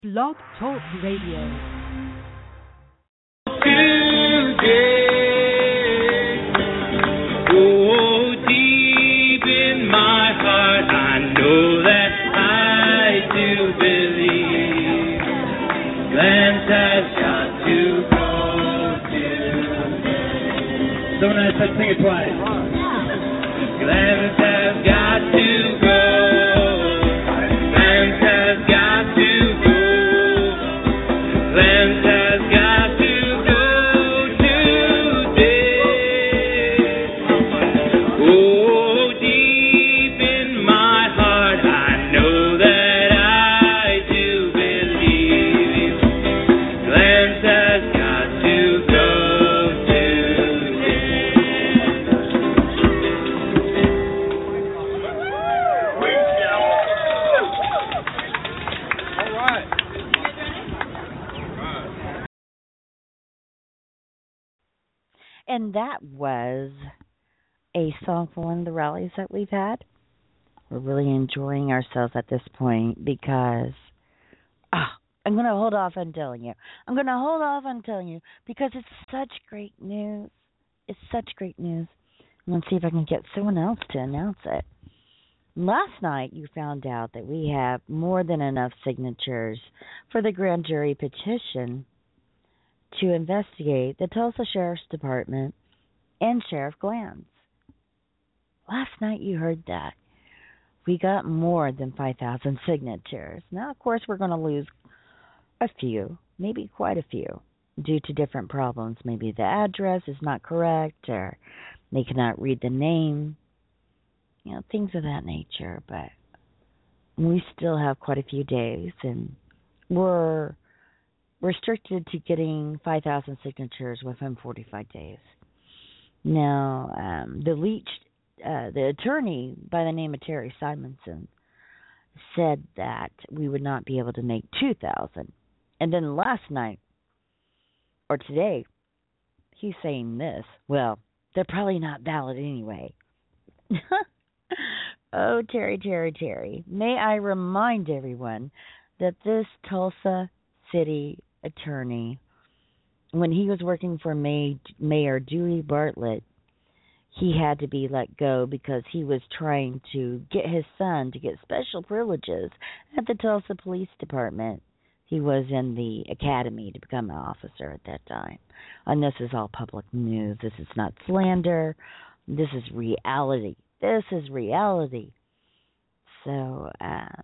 Blog Talk Radio. Oh, deep in my heart, I know that I do believe Lance has got to go today. So nice, let's sing it twice. Lance has got to go. Lance has got to go. Lance has got to go today. Oh, deep in my heart, I know that I do believe Lance has got to go today. All right. And that was a song for one of the rallies that we've had. We're really enjoying ourselves at this point because I'm going to hold off on telling you. Because it's such great news. It's such great news. I'm going to see if I can get someone else to announce it. Last night, you found out that we have more than enough signatures for the grand jury petition to investigate the Tulsa Sheriff's Department and Sheriff Glanz. Last night you heard that. We got more than 5,000 signatures. Now, of course, we're going to lose a few, maybe quite a few, due to different problems. Maybe the address is not correct or they cannot read the name, things of that nature. But we still have quite a few days, and we're restricted to getting 5,000 signatures within 45 days. Now, the attorney by the name of Terry Simonson said that we would not be able to make 2,000. And then last night, or today, he's saying this. Well, they're probably not valid anyway. Oh, Terry. May I remind everyone that this Tulsa City attorney, when he was working for Mayor Dewey Bartlett, he had to be let go because he was trying to get his son to get special privileges at the Tulsa Police Department. He was in the academy to become an officer at that time. And this is all public news. This is not slander. This is reality. So,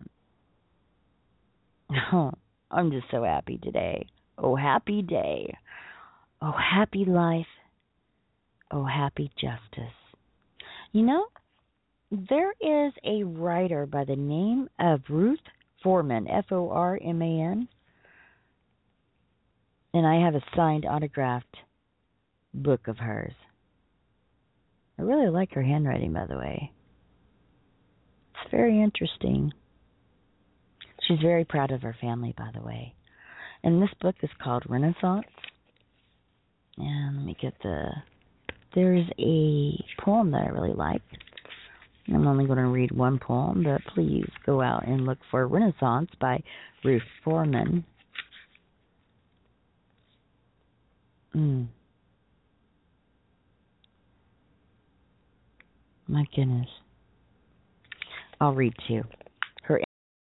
I'm just so happy today. Oh, happy day. Oh, happy life. Oh, happy justice. There is a writer by the name of Ruth Foreman, Forman, and I have a signed, autographed book of hers. I really like her handwriting, by the way. It's very interesting. She's very proud of her family, by the way. And this book is called Renaissance. And let me get there's a poem that I really like. I'm only going to read one poem, but please go out and look for Renaissance by Ruth Foreman. My goodness. I'll read to you. Her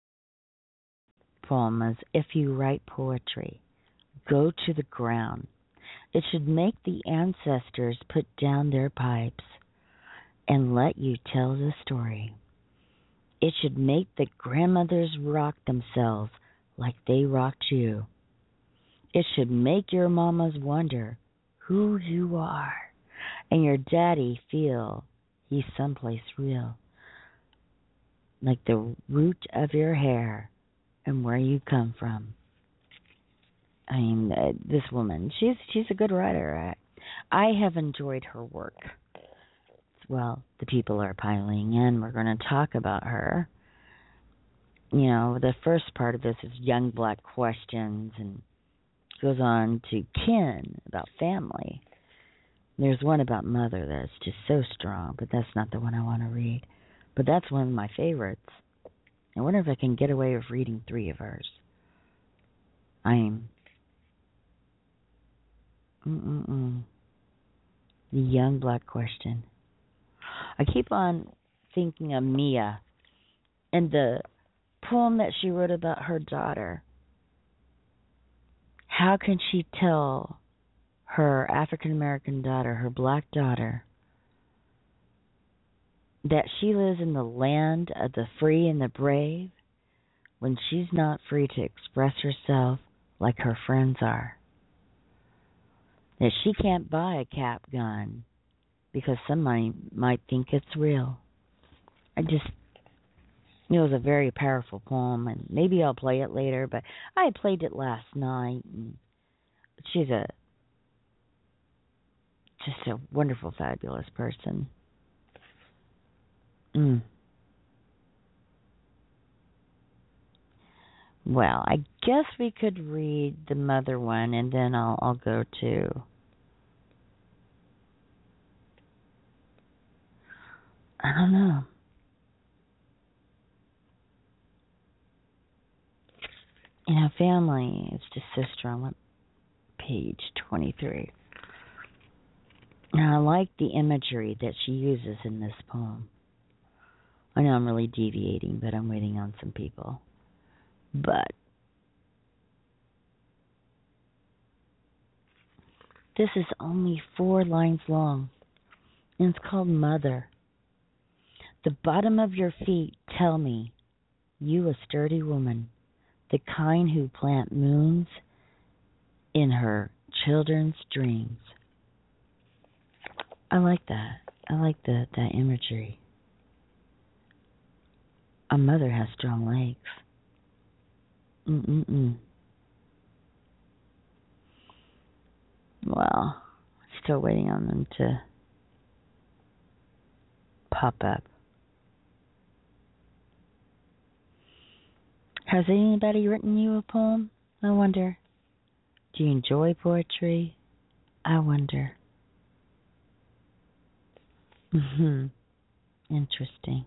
poem is, if you write poetry, go to the ground. It should make the ancestors put down their pipes and let you tell the story. It should make the grandmothers rock themselves like they rocked you. It should make your mamas wonder who you are and your daddy feel he's someplace real, like the root of your hair and where you come from. I mean, this woman, she's a good writer. I have enjoyed her work. Well, the people are piling in. We're going to talk about her. The first part of this is young black questions and goes on to kin, about family. There's one about mother that's just so strong, but that's not the one I want to read. But that's one of my favorites. I wonder if I can get away with reading 3 of hers. I'm the young black question. I keep on thinking of Mia and the poem that she wrote about her daughter. How can she tell her African American daughter, her black daughter, that she lives in the land of the free and the brave when she's not free to express herself like her friends are? That she can't buy a cap gun because somebody might think it's real. It was a very powerful poem, and maybe I'll play it later, but I played it last night, and she's just a wonderful, fabulous person. Well, I guess we could read the mother one, and then I'll go to... I don't know. Family is just so strong. What, page 23. Now, I like the imagery that she uses in this poem. I know I'm really deviating, but I'm waiting on some people. But this is only 4 lines long, and it's called Mother. The bottom of your feet tell me, you a sturdy woman, the kind who plant moons in her children's dreams. I like that. I like that imagery. A mother has strong legs. Well, still waiting on them to pop up. Has anybody written you a poem? I wonder. Do you enjoy poetry? I wonder. Interesting.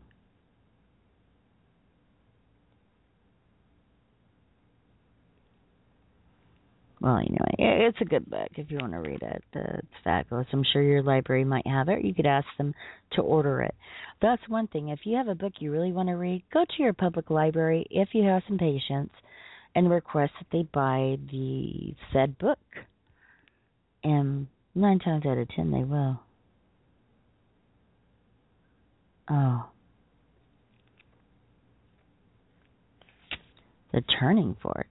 Well, anyway, it's a good book if you want to read it. It's fabulous. I'm sure your library might have it. You could ask them to order it. That's one thing. If you have a book you really want to read, go to your public library, if you have some patience, and request that they buy the said book. And 9 times out of 10, they will. Oh. The Turning Fork.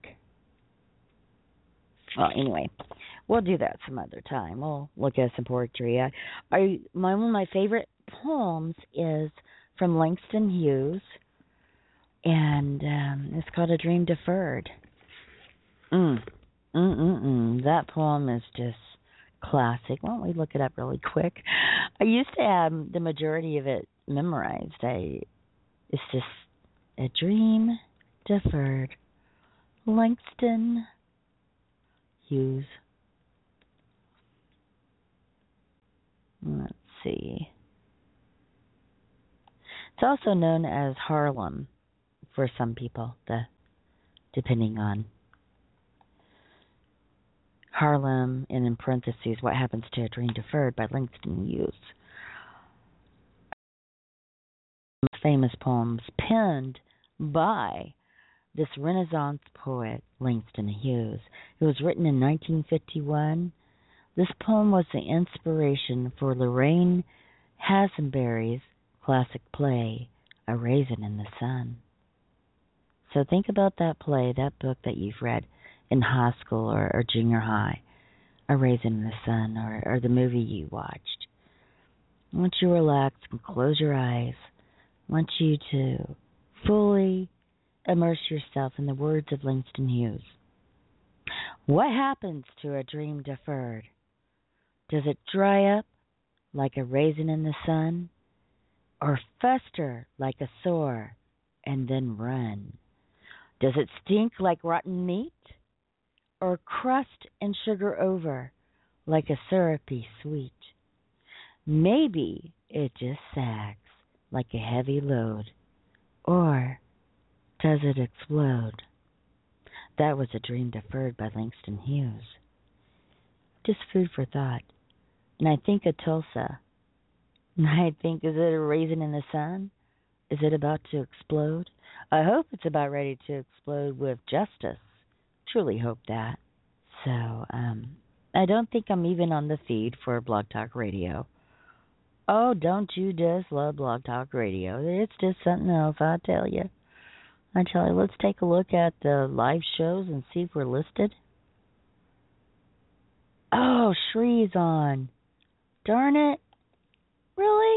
Well, anyway, we'll do that some other time. We'll look at some poetry. One of my favorite poems is from Langston Hughes, and it's called A Dream Deferred. That poem is just classic. Why don't we look it up really quick? I used to have the majority of it memorized. It's just A Dream Deferred. Langston Hughes. Let's see. It's also known as Harlem for some people, depending on Harlem, and in parentheses, What Happens to a Dream Deferred by Langston Hughes. Famous poems penned by this Renaissance poet, Langston Hughes. It was written in 1951. This poem was the inspiration for Lorraine Hansberry's classic play, A Raisin in the Sun. So think about that play, that book that you've read in high school or junior high, A Raisin in the Sun, or the movie you watched. I want you to relax and close your eyes. I want you to fully immerse yourself in the words of Langston Hughes. What happens to a dream deferred? Does it dry up like a raisin in the sun, or fester like a sore and then run? Does it stink like rotten meat, or crust and sugar over like a syrupy sweet? Maybe it just sags like a heavy load, or does it explode? That was a dream deferred by Langston Hughes. Just food for thought. And I think of Tulsa. And I think, is it a raisin in the sun? Is it about to explode? I hope it's about ready to explode with justice. Truly hope that. So, I don't think I'm even on the feed for Blog Talk Radio. Oh, don't you just love Blog Talk Radio? It's just something else, I tell you. Let's take a look at the live shows and see if we're listed. Oh, Shree's on. Darn it. Really?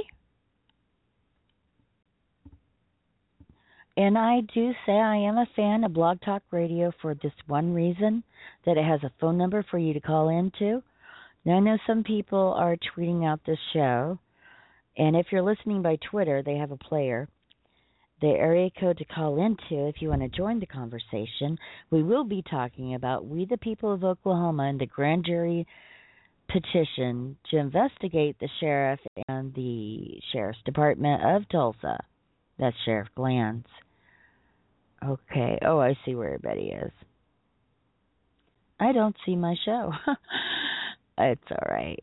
And I do say I am a fan of Blog Talk Radio for this one reason, that it has a phone number for you to call into. Now, I know some people are tweeting out this show, and if you're listening by Twitter, they have a player. The area code to call into if you want to join the conversation. We will be talking about We the People of Oklahoma and the grand jury petition to investigate the sheriff and the sheriff's department of Tulsa. That's Sheriff Glanz. Okay. Oh, I see where everybody is. I don't see my show. It's all right.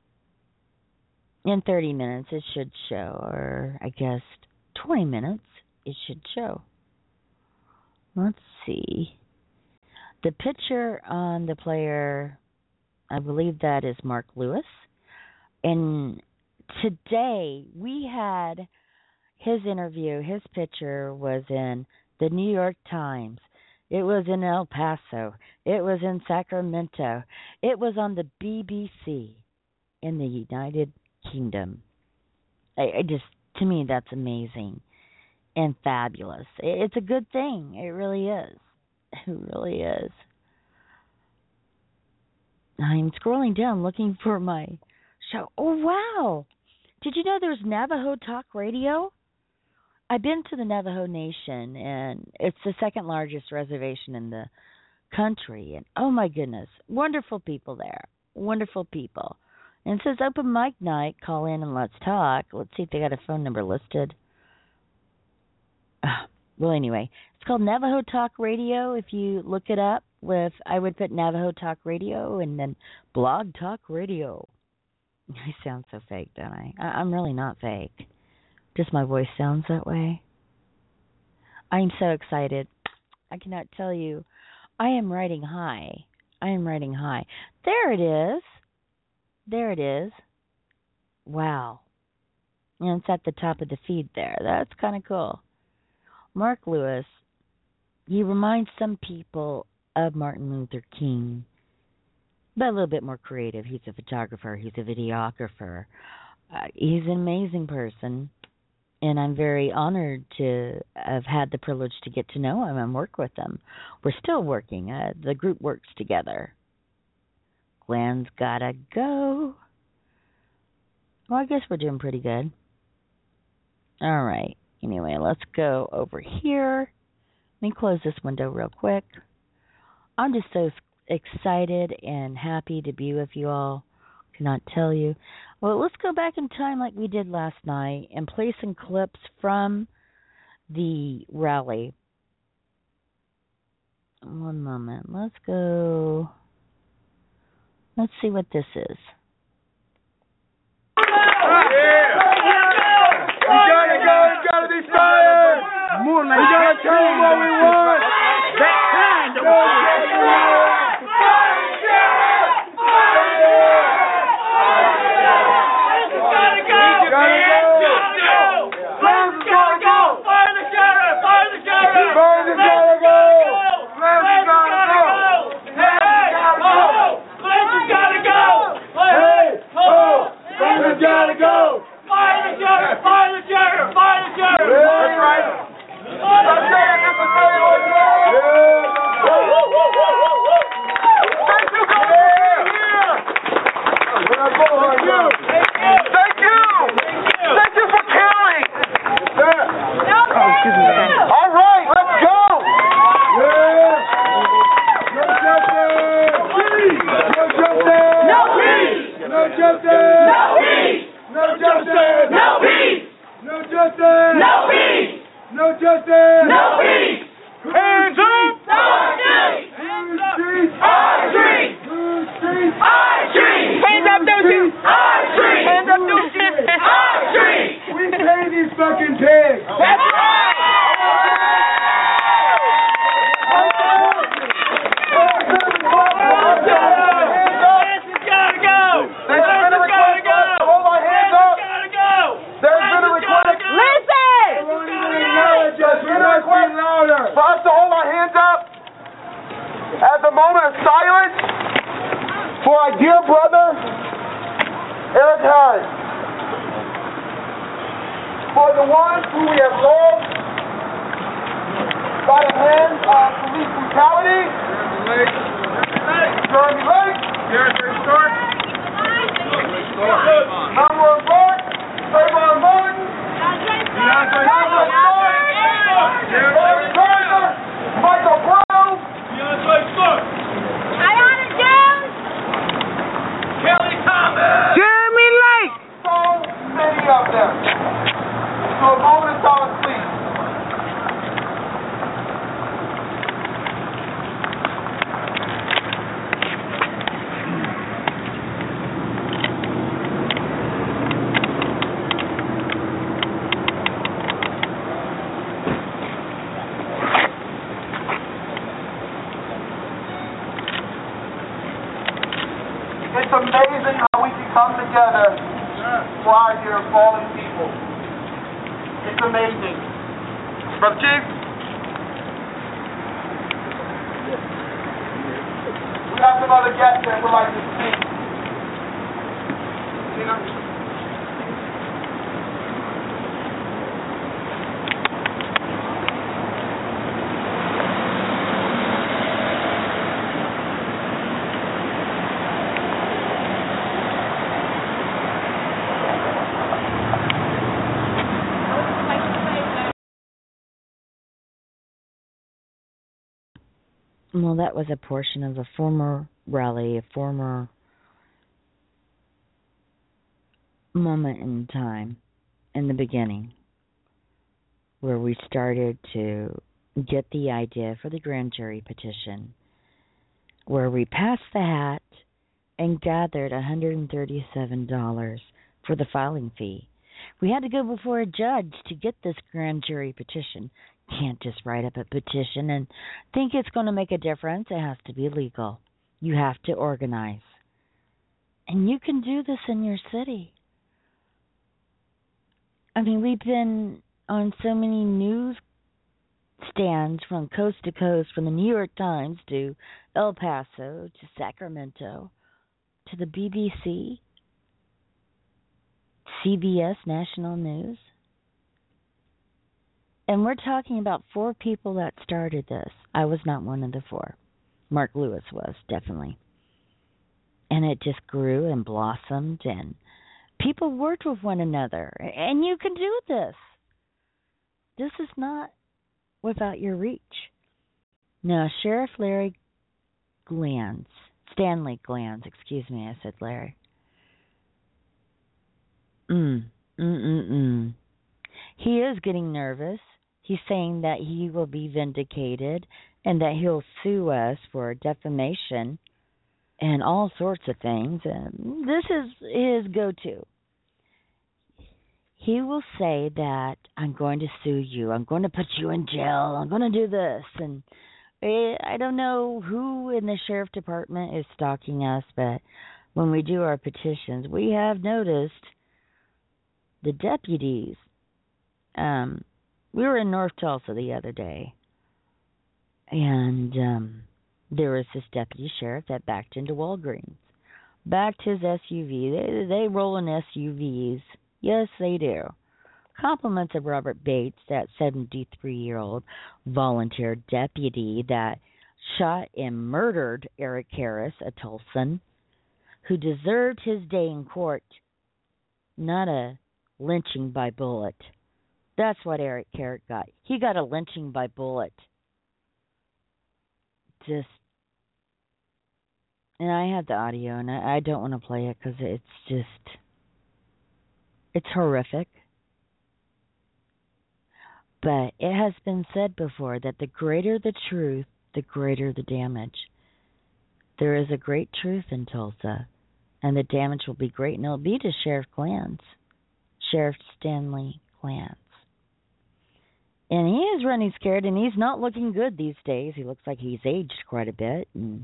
In 30 minutes it should show, or I guess 20 minutes it should show. Let's see. The picture on the player, I believe that is Mark Lewis. And today we had his interview, his picture was in the New York Times. It was in El Paso. It was in Sacramento. It was on the BBC in the United Kingdom. To me, that's amazing and fabulous. It's a good thing. It really is. It really is. I'm scrolling down looking for my show. Oh, wow. Did you know there's Navajo Talk Radio? I've been to the Navajo Nation, and it's the second largest reservation in the country. And oh, my goodness, wonderful people there. Wonderful people. And it says open mic night, call in and let's talk. Let's see if they got a phone number listed. Well, anyway, it's called Navajo Talk Radio. If you look it up I would put Navajo Talk Radio and then Blog Talk Radio. I sound so fake, don't I? I'm really not fake. Just my voice sounds that way. I'm so excited. I cannot tell you. I am riding high. There it is. There it is. Wow. And it's at the top of the feed there. That's kind of cool. Mark Lewis, he reminds some people of Martin Luther King, but a little bit more creative. He's a photographer. He's a videographer. He's an amazing person, and I'm very honored to have had the privilege to get to know him and work with him. We're still working. The group works together. Glenn's gotta go. Well, I guess we're doing pretty good. All right. Anyway, let's go over here. Let me close this window real quick. I'm just so excited and happy to be with you all. Cannot tell you. Well, let's go back in time like we did last night and play some clips from the rally. One moment. Let's go. Let's see what this is. It's gotta be fired! More like we gotta tell them what we want! That kind of pig. That's for us to hold our hands up as a moment of silence for our dear brother, Eric Harris. For the ones who we have lost by the hands of police brutality. Jeremy Lake. Number Clark. Trayvon Martin. Michael Brown, Ayanna Jones, Kelly Thomas, Jeremy Lake. so many of them. So a moment of silence, please. It's amazing how we can come together for our dear fallen people. It's amazing. Brother Chief? We have some other guests that would like to speak. Tina? Well, that was a portion of a former rally, a former moment in time in the beginning where we started to get the idea for the grand jury petition, where we passed the hat and gathered $137 for the filing fee. We had to go before a judge to get this grand jury petition. Can't just write up a petition and think it's going to make a difference. It has to be legal. You have to organize. And you can do this in your city. I mean, we've been on so many news stands from coast to coast, from the New York Times to El Paso to Sacramento to the BBC, CBS National News. And we're talking about 4 people that started this. I was not one of the 4. Mark Lewis was, definitely. And it just grew and blossomed, and people worked with one another. And you can do this. This is not without your reach. Now, Sheriff Stanley Glantz, I said Larry. He is getting nervous. He's saying that he will be vindicated and that he'll sue us for defamation and all sorts of things. And this is his go-to. He will say that I'm going to sue you. I'm going to put you in jail. I'm going to do this. And I don't know who in the sheriff department is stalking us, but when we do our petitions, we have noticed the deputies. We were in North Tulsa the other day, and there was this deputy sheriff that backed into Walgreens, backed his SUV. They roll in SUVs. Yes, they do. Compliments of Robert Bates, that 73-year-old volunteer deputy that shot and murdered Eric Harris, a Tulsan, who deserved his day in court, not a lynching by bullet. That's what Eric Harris got. He got a lynching by bullet. And I have the audio, and I don't want to play it because it's horrific. But it has been said before that the greater the truth, the greater the damage. There is a great truth in Tulsa, and the damage will be great, and it'll be to Sheriff Stanley Glantz. And he is running scared, and he's not looking good these days. He looks like he's aged quite a bit, and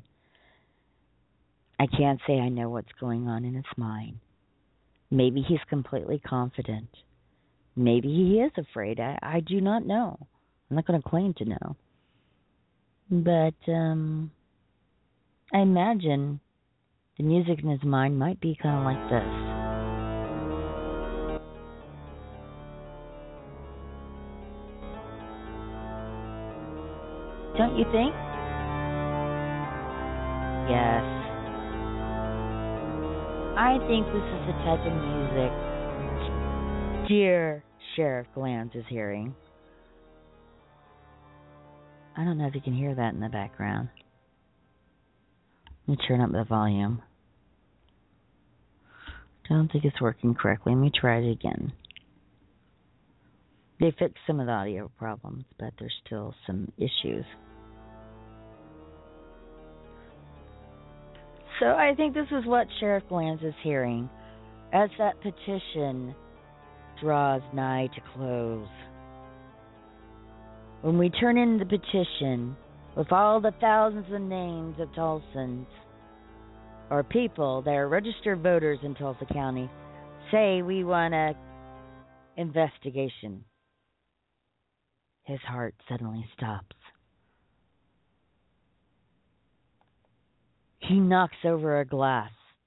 I can't say I know what's going on in his mind. Maybe he's completely confident. Maybe he is afraid. I do not know. I'm not going to claim to know. But I imagine the music in his mind might be kind of like this. Don't you think? Yes. I think this is the type of music dear Sheriff Glanz is hearing. I don't know if you can hear that in the background. Let me turn up the volume. Don't think it's working correctly. Let me try it again. They fixed some of the audio problems, but there's still some issues. So I think this is what Sheriff Glanz is hearing as that petition draws nigh to close. When we turn in the petition with all the thousands of names of Tulsans or people that are registered voters in Tulsa County, say we want an investigation, his heart suddenly stops. He knocks over a glass.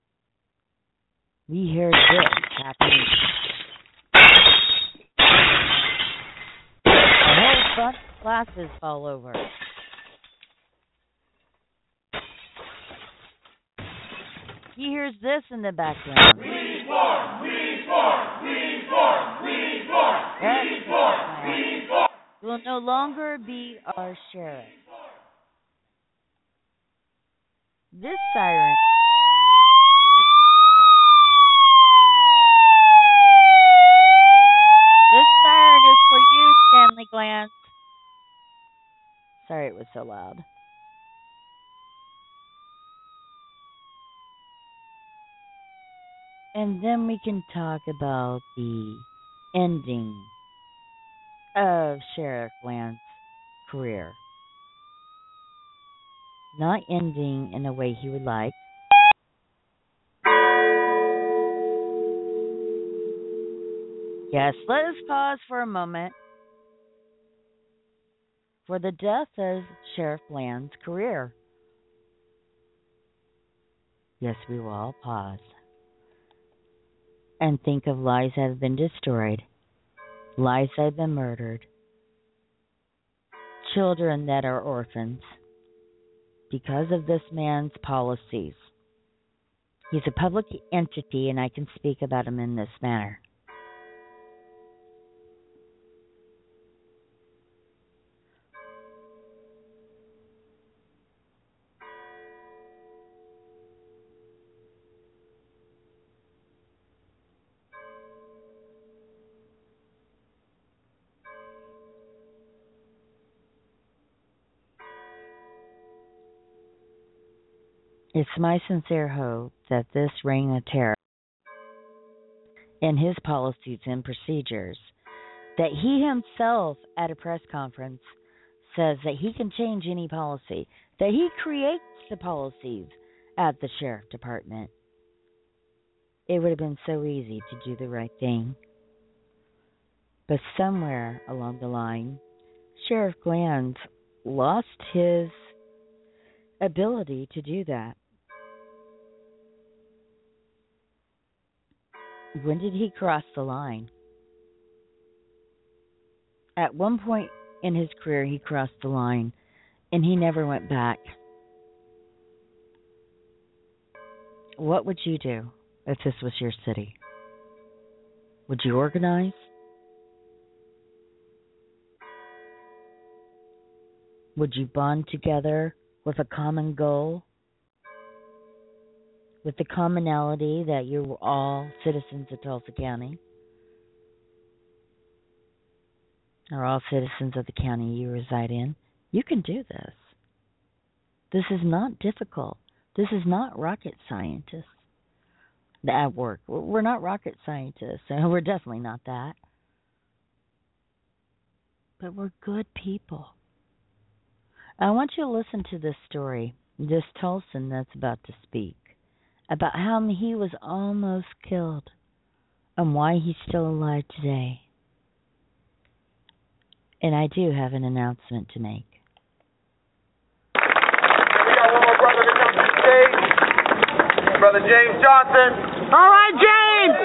We hear this happening. The whole front glasses fall over. He hears this in the background. Will no longer be our sheriff. This siren. This siren is for you, Stanley Glanz. Sorry it was so loud. And then we can talk about the ending of Sheriff Glanz's career. Not ending in a way he would like. Yes, let us pause for a moment for the death of Sheriff Glanz's career. Yes, we will all pause and think of lives that have been destroyed, lives that have been murdered, children that are orphans because of this man's policies. He's a public entity, and I can speak about him in this manner. It's my sincere hope that this reign of terror and his policies and procedures, that he himself at a press conference says that he can change any policy, that he creates the policies at the sheriff department. It would have been so easy to do the right thing. But somewhere along the line, Sheriff Glanz lost his ability to do that. When did he cross the line? At one point in his career, he crossed the line, and he never went back. What would you do if this was your city? Would you organize? Would you bond together with a common goal? With the commonality that you're all citizens of Tulsa County, or all citizens of the county you reside in? You can do this. This is not difficult. This is not rocket scientists at work. We're not rocket scientists, and we're definitely not that. but we're good people. I want you to listen to this story, this Tulsan that's about to speak, about how he was almost killed and why he's still alive today. And I do have an announcement to make. We got one more brother to come to the stage. Brother James Johnson. All right, James!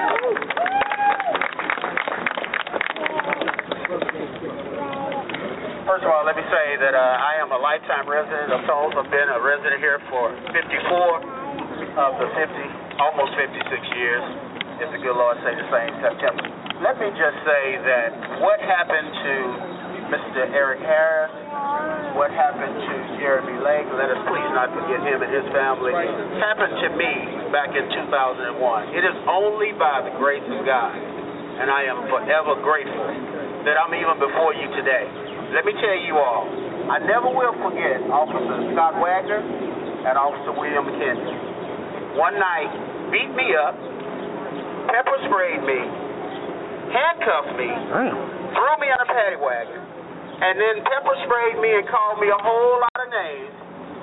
First of all, let me say that I am a lifetime resident of Tulsa. I've been a resident here for 54 of the almost 56 years. If the good Lord say the same September. Let me just say that what happened to Mr. Eric Harris, what happened to Jeremy Lake, let us please not forget him and his family, happened to me back in 2001. It is only by the grace of God, and I am forever grateful that I'm even before you today. Let me tell you all, I never will forget Officer Scott Wagner and Officer William McKenzie. One night, beat me up, pepper sprayed me, handcuffed me, threw me in a paddy wagon, and then pepper sprayed me and called me a whole lot of names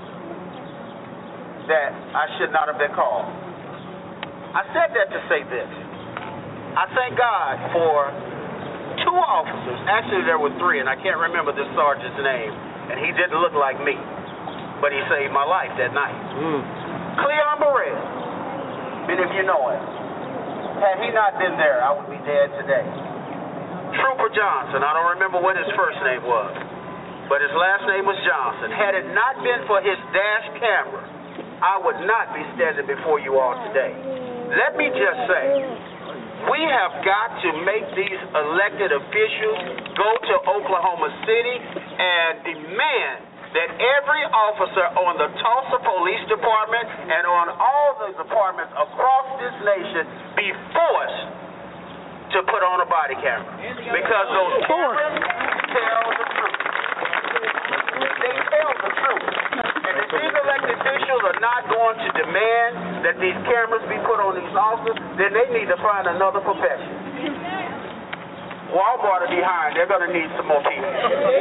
that I should not have been called. I said that to say this. I thank God for 2 officers. Actually, there were 3, and I can't remember this sergeant's name, and he didn't look like me, but he saved my life that night. Cleon Burrell, many of you know him. Had he not been there, I would be dead today. Trooper Johnson, I don't remember what his first name was, but his last name was Johnson. Had it not been for his dash camera, I would not be standing before you all today. Let me just say, we have got to make these elected officials go to Oklahoma City and demand that every officer on the Tulsa Police Department and on all the departments across this nation be forced to put on a body camera. Because those cameras tell the truth. They tell the truth. And if these elected officials are not going to demand that these cameras be put on these officers, then they need to find another profession. Walmart will be hiring. They're going to need some more people.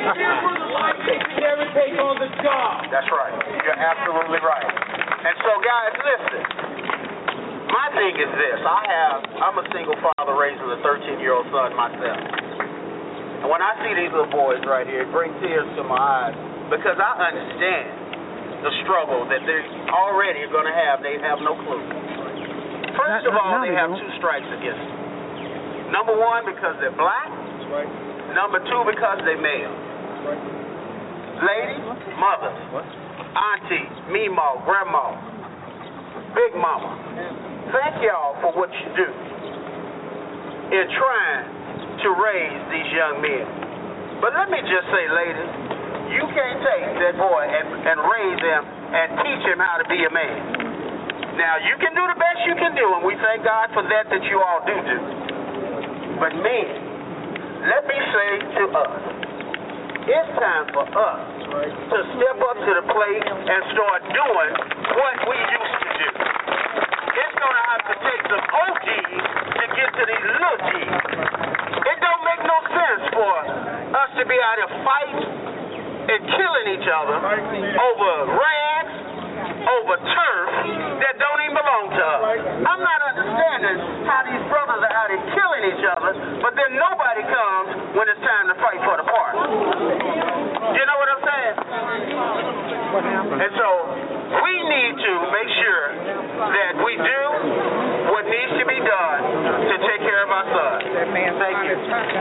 Never take on the job. That's right. You're absolutely right. And so, guys, listen. My thing is this. I'm a single father raising a 13-year-old son myself. And when I see these little boys right here, it brings tears to my eyes because I understand the struggle that they already are going to have. They have no clue. First of all, they have 2 strikes against them. Number 1, because they're black. Number 2, because they're male. Ladies, mothers, aunties, meemaw, grandma, big mama, thank y'all for what you do in trying to raise these young men. But let me just say, ladies, you can't take that boy and raise him and teach him how to be a man. Now, you can do the best you can do, and we thank God for that you all do. But men, let me say to us, it's time for us to step up to the plate and start doing what we used to do. It's going to have to take some OGs to get to these little G's. It don't make no sense for us to be out here fighting and killing each other over rags, over turf that don't even belong to us. I'm not understanding how these brothers are out here killing each other, but then nobody comes when it's time to fight for the party. You know what I'm saying? And so we need to make sure that we do what needs to be done to take care of our sons. Thank you.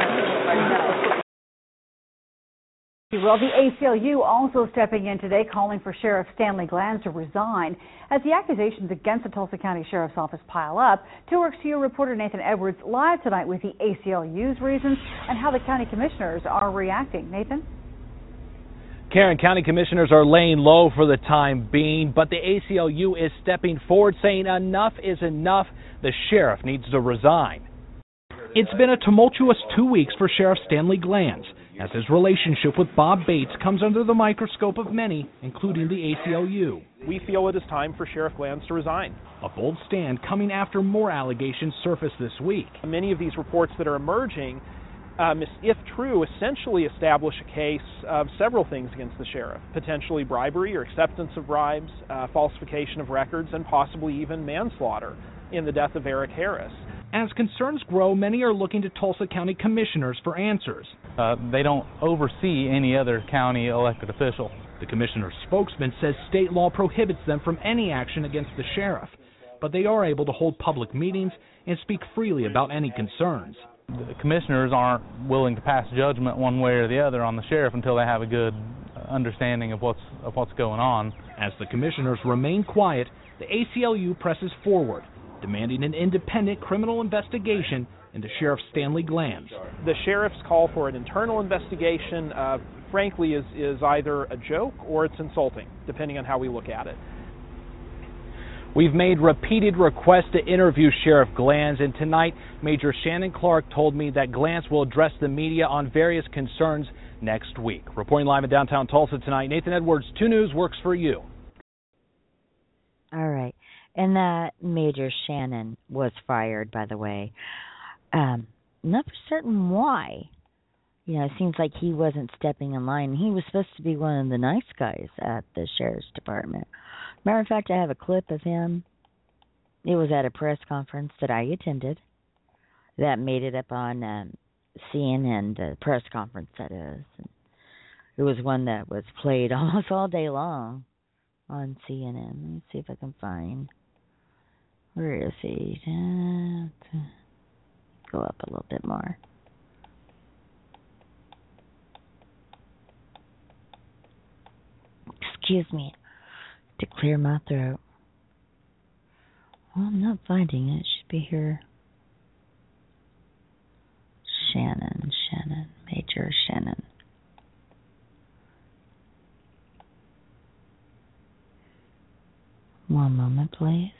Well, the ACLU also stepping in today, calling for Sheriff Stanley Glanz to resign as the accusations against the Tulsa County Sheriff's Office pile up. 2WORKS reporter Nathan Edwards live tonight with the ACLU's reasons and how the county commissioners are reacting. Nathan? Karen, county commissioners are laying low for the time being, but the ACLU is stepping forward, saying enough is enough. The sheriff needs to resign. It's been a tumultuous 2 weeks for Sheriff Stanley Glanz, as his relationship with Bob Bates comes under the microscope of many, including the ACLU. We feel it is time for Sheriff Glanz to resign. A bold stand coming after more allegations surfaced this week. Many of these reports that are emerging if true, essentially establish a case of several things against the sheriff, potentially bribery or acceptance of bribes, falsification of records, and possibly even manslaughter in the death of Eric Harris. As concerns grow, many are looking to Tulsa County commissioners for answers. They don't oversee any other county elected official. The commissioner's spokesman says state law prohibits them from any action against the sheriff, but they are able to hold public meetings and speak freely about any concerns. The commissioners aren't willing to pass judgment one way or the other on the sheriff until they have a good understanding of what's going on. As the commissioners remain quiet, the ACLU presses forward, demanding an independent criminal investigation into Sheriff Stanley Glanz. The sheriff's call for an internal investigation, frankly, is either a joke or it's insulting, depending on how we look at it. We've made repeated requests to interview Sheriff Glanz, and tonight Major Shannon Clark told me that Glanz will address the media on various concerns next week. Reporting live in downtown Tulsa tonight, Nathan Edwards, 2 News works for you. All right. And that Major Shannon was fired, by the way. Not for certain why. You know, it seems like he wasn't stepping in line. He was supposed to be one of the nice guys at the Sheriff's Department. Matter of fact, I have a clip of him. It was at a press conference that I attended that made it up on CNN, the press conference, that is. And it was one that was played almost all day long on CNN. Let me see if I can find. Where is he? Go up a little bit more. Excuse me. To clear my throat. Well, I'm not finding it. It should be here. Shannon, Major Shannon. One moment, please.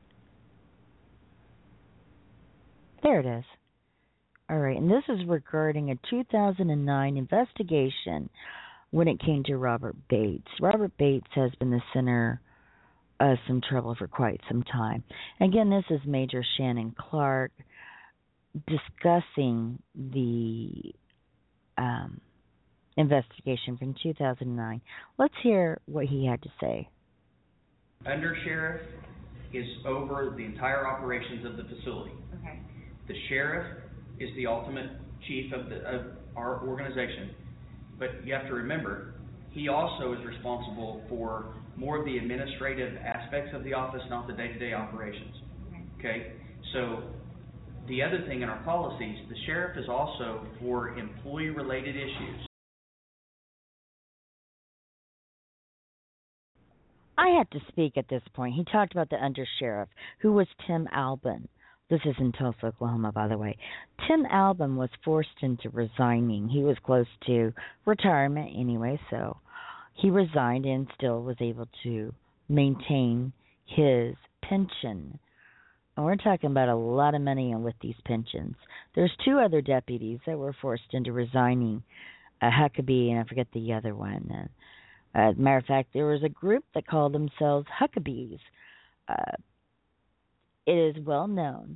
There it is. All right, and this is regarding a 2009 investigation when it came to Robert Bates. Robert Bates has been the center of some trouble for quite some time. Again, this is Major Shannon Clark discussing the investigation from 2009. Let's hear what he had to say. Undersheriff is over the entire operations of the facility. Okay. The sheriff is the ultimate chief of our organization. But you have to remember, he also is responsible for more of the administrative aspects of the office, not the day-to-day operations. Okay? So the other thing in our policies, the sheriff is also for employee-related issues. I had to speak at this point. He talked about the undersheriff, who was Tim Albin. This is in Tulsa, Oklahoma, by the way. Tim Albin was forced into resigning. He was close to retirement anyway, so he resigned and still was able to maintain his pension. And we're talking about a lot of money with these pensions. There's 2 other deputies that were forced into resigning, Huckabee, and I forget the other one. As a matter of fact, there was a group that called themselves Huckabees. It is well known.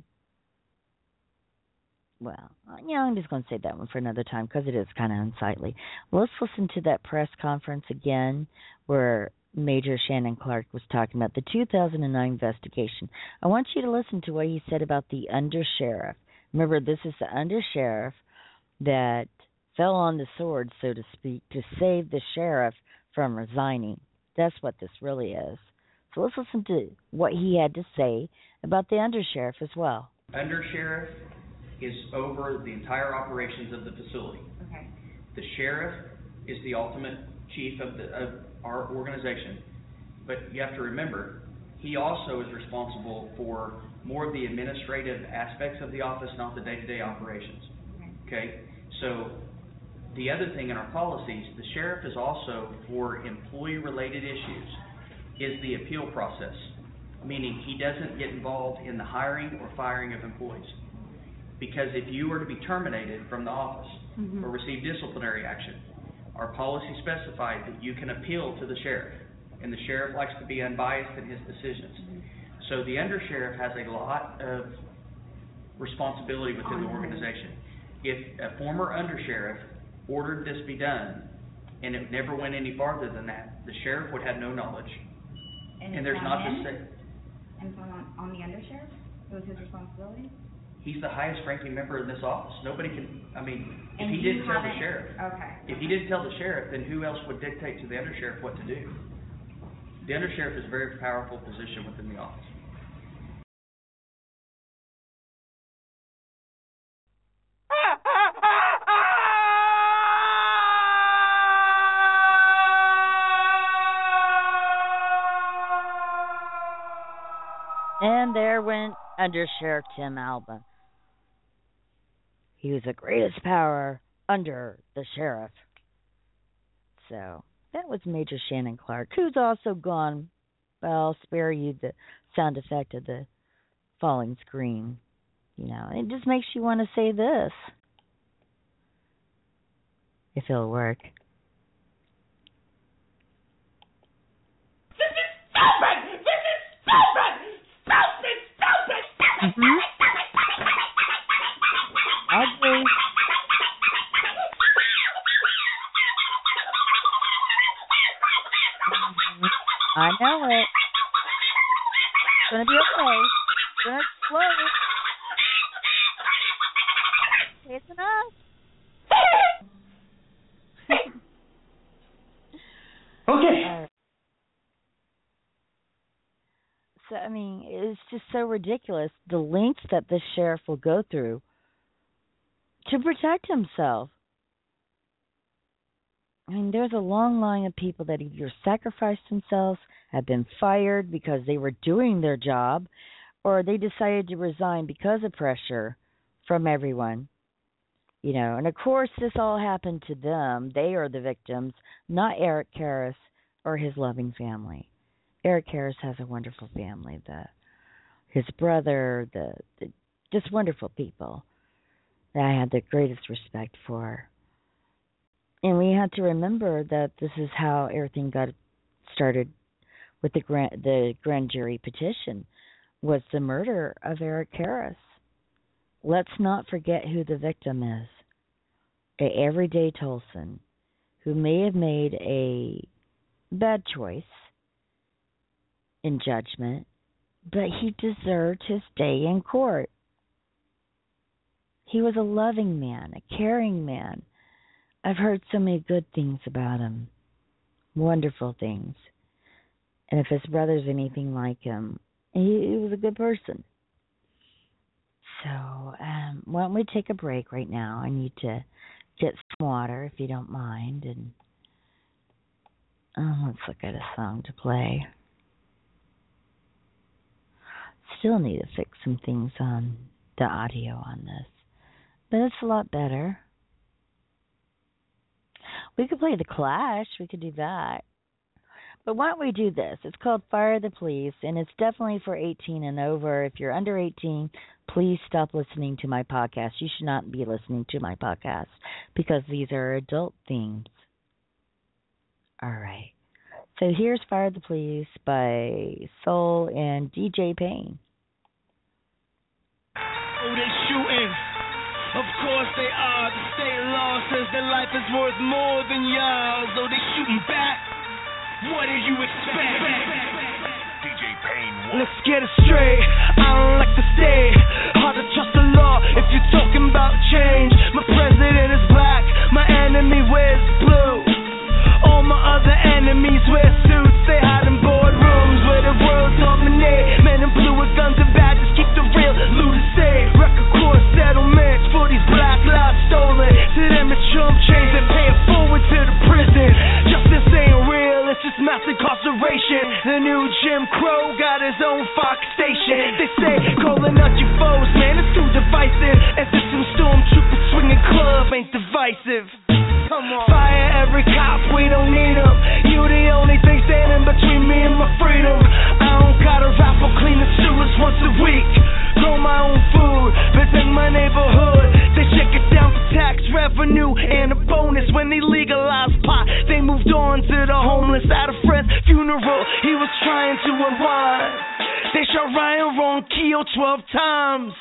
Well, I'm just going to save that one for another time because it is kind of unsightly. Let's listen to that press conference again where Major Shannon Clark was talking about the 2009 investigation. I want you to listen to what he said about the undersheriff. Remember, this is the undersheriff that fell on the sword, so to speak, to save the sheriff from resigning. That's what this really is. So let's listen to what he had to say about the undersheriff as well. Undersheriff is over the entire operations of the facility. Okay. The sheriff is the ultimate chief of our organization. But you have to remember, he also is responsible for more of the administrative aspects of the office, not the day-to-day operations. Okay? So the other thing in our policies, the sheriff is also for employee-related issues, is the appeal process, meaning he doesn't get involved in the hiring or firing of employees. Because if you were to be terminated from the office or receive disciplinary action, our policy specifies that you can appeal to the sheriff, and the sheriff likes to be unbiased in his decisions. So the undersheriff has a lot of responsibility within the organization. if a former undersheriff ordered this be done, and it never went any farther than that, the sheriff would have no knowledge. And there's not to say. And so on the undersheriff? It was his responsibility? He's the highest ranking member in this office. Nobody can, if And he you didn't tell the haven't- sheriff. Okay. If he didn't tell the sheriff, then who else would dictate to the undersheriff what to do? The undersheriff is a very powerful position within the office. And there went Under Sheriff Tim Alba. He was the greatest power under the sheriff. So that was Major Shannon Clark, who's also gone. But I'll spare you the sound effect of the falling screen. You know, it just makes you want to say this. If it'll work. This is stupid! This is stupid! Stupid! Stupid! Mm-hmm. I agree. I know it. It's gonna be okay. It's gonna explode. It's enough. Okay. So, I mean, it's just so ridiculous, the lengths that this sheriff will go through to protect himself. I mean, there's a long line of people that either sacrificed themselves, have been fired because they were doing their job, or they decided to resign because of pressure from everyone. You know, and of course, this all happened to them. They are the victims, not Eric Karras or his loving family. Eric Karras has a wonderful family. His brother, just wonderful people that I had the greatest respect for. And we had to remember that this is how everything got started with the grand jury petition, was the murder of Eric Karras. Let's not forget who the victim is. An everyday Tulsan who may have made a bad choice in judgment, but he deserved his day in court. He was a loving man, a caring man. I've heard so many good things about him, wonderful things. And if his brother's anything like him, he was a good person. So, why don't we take a break right now? I need to get some water, if you don't mind, and let's look at a song to play. Still need to fix some things on the audio on this, but it's a lot better. We could play The Clash. We could do that. But why don't we do this? It's called Fire the Police, and it's definitely for 18 and over. If you're under 18, please stop listening to my podcast. You should not be listening to my podcast because these are adult themes. All right. So here's Fire the Police by Soul and DJ Payne. Oh, they shooting. Of course they are. The state law says that life is worth more than yours. Oh, they shooting back. What did you expect? DJ Payne. Let's get it straight. I don't like to stay. Hard to trust the law if you're talking about change. My president is black. My enemy wears blue. All my other enemies wear suits. They hide in boardrooms where the world dominate. Men in blue with guns and badges keep the real loot safe. Record court settlements for these black lives stolen. To them it's Trump chains that pay it forward to the prison. Justice ain't real, it's just mass incarceration. The new Jim Crow got his own Fox station. They say calling out your foes, man, it's too divisive. As if some stormtroopers swinging club ain't divisive. Come on. Fire every cop, we don't need them. You the only thing standing between me and my freedom. I don't gotta rap or clean the sewers once a week. Grow my own food, visit my neighborhood. They check it down for tax revenue and a bonus. When they legalized pot, they moved on to the homeless. At a friend's funeral, he was trying to unwind. They shot Ryan Ronquillo 12 times.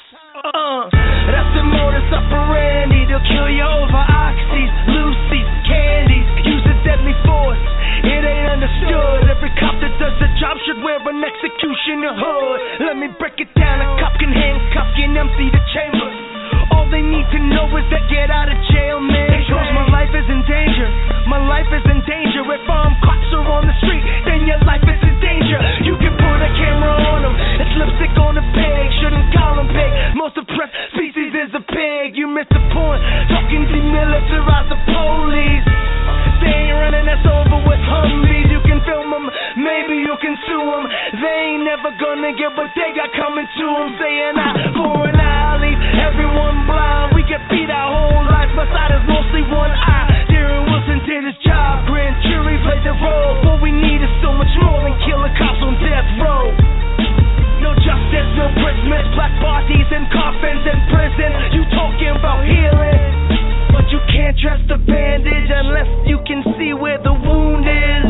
That's the modus operandi. They'll kill you over oxys, Lucy's, candies. Use a deadly force. It ain't understood. Every cop that does the job should wear an executioner hood. Let me break it down. A cop can handcuff you and empty the chamber. All they need to know is that get out of jail, man. Because my life is in danger. My life is in danger. If armed cops are on the street, then your life is in danger. You can put a camera on them. It's lipstick on a pig. Shouldn't call them pig. Most oppressed species is a pig. You missed the point. Talking demilitarize the police. They ain't running us over with Humvees. You can film them. Maybe you can sue them. They ain't never gonna get what they got coming to them. Saying I for an eye, leave everyone blind. We get beat our whole life. My side is mostly one eye. Darren Wilson did his job. Grand jury played the role. What we need is so much more than killer cops on death row. No justice, no Christmas. Black bodies and coffins in prison. You talking about healing, but you can't dress the bandage unless you can see where the wound is.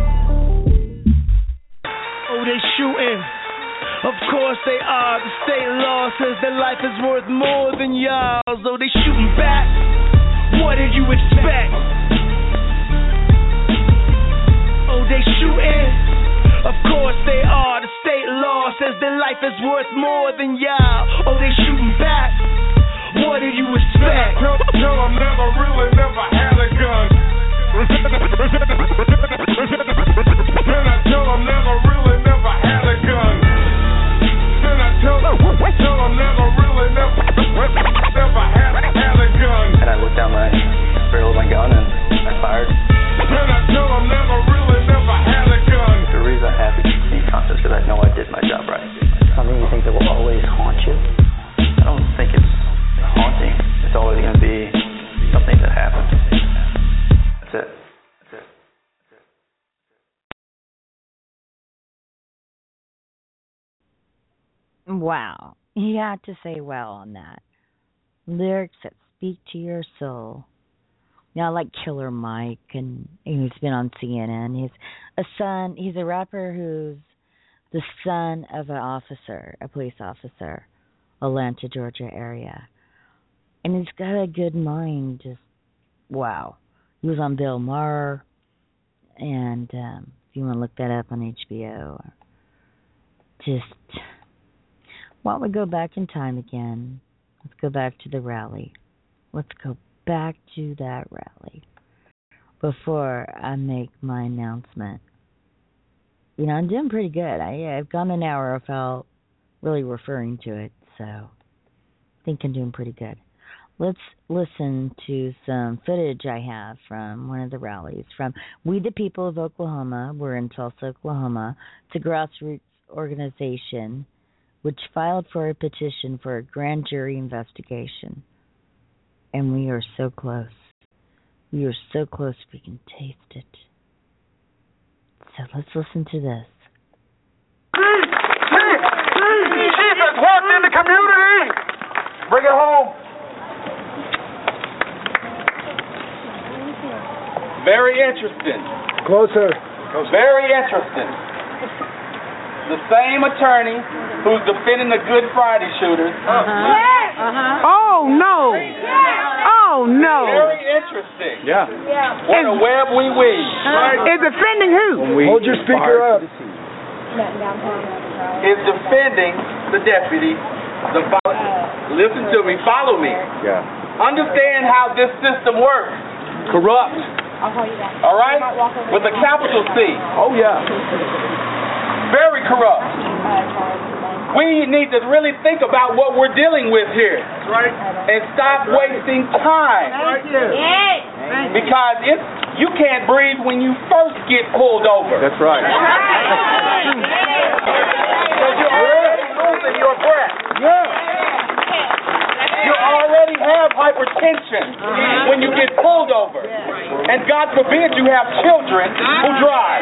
Oh, they shooting. Of course they are. The state law says that life is worth more than y'all's. Oh, they shooting back. What did you expect? Oh, they shooting. Of course they are. The state law says that life is worth more than y'all. Oh, they shooting back. What did you expect? Tell them never had a gun. Then I tell them never had a gun. Then I tell them never had a gun. And I looked down my barrel of my gun and I fired. Then I tell them never had a gun. The reason I have to be conscious because I know I did my job right. Something you think that will always haunt you? I don't think it's haunting. It's always going to be something that happens. That's it. Wow. You have to say well on that. Lyrics that speak to your soul. You know, I like Killer Mike, and he's been on CNN. He's a rapper who's the son of an officer, a police officer, Atlanta, Georgia area. And he's got a good mind, just wow. He was on Bill Maher, and if you want to look that up on HBO, just, why don't we go back in time again? Let's go back to the rally. Let's go back to that rally before I make my announcement. You know, I'm doing pretty good. I've gone an hour without really referring to it, so I think I'm doing pretty good. Let's listen to some footage I have from one of the rallies from We the People of Oklahoma. We're in Tulsa, Oklahoma. It's a grassroots organization which filed for a petition for a grand jury investigation. And we are so close. We are so close we can taste it. So let's listen to this. Jesus walked in the community. Bring it home. Very interesting. Closer. Very interesting. The same attorney who's defending the Good Friday shooters. Oh, no. Oh, no. Very interesting. Yeah. What a web we weave. Is defending who? Hold your speaker up. Is defending the deputy. Listen to me. Follow me. Yeah. Understand how this system works. Corrupt. I'll call you back. All right? With a capital C. Oh, yeah. Very corrupt. We need to really think about what we're dealing with here. That's right. And stop wasting time. Right here. Because you can't breathe when you first get pulled over. That's right. Because you're already losing your breath. Yeah. You already have hypertension when you get pulled over. And God forbid you have children who drive.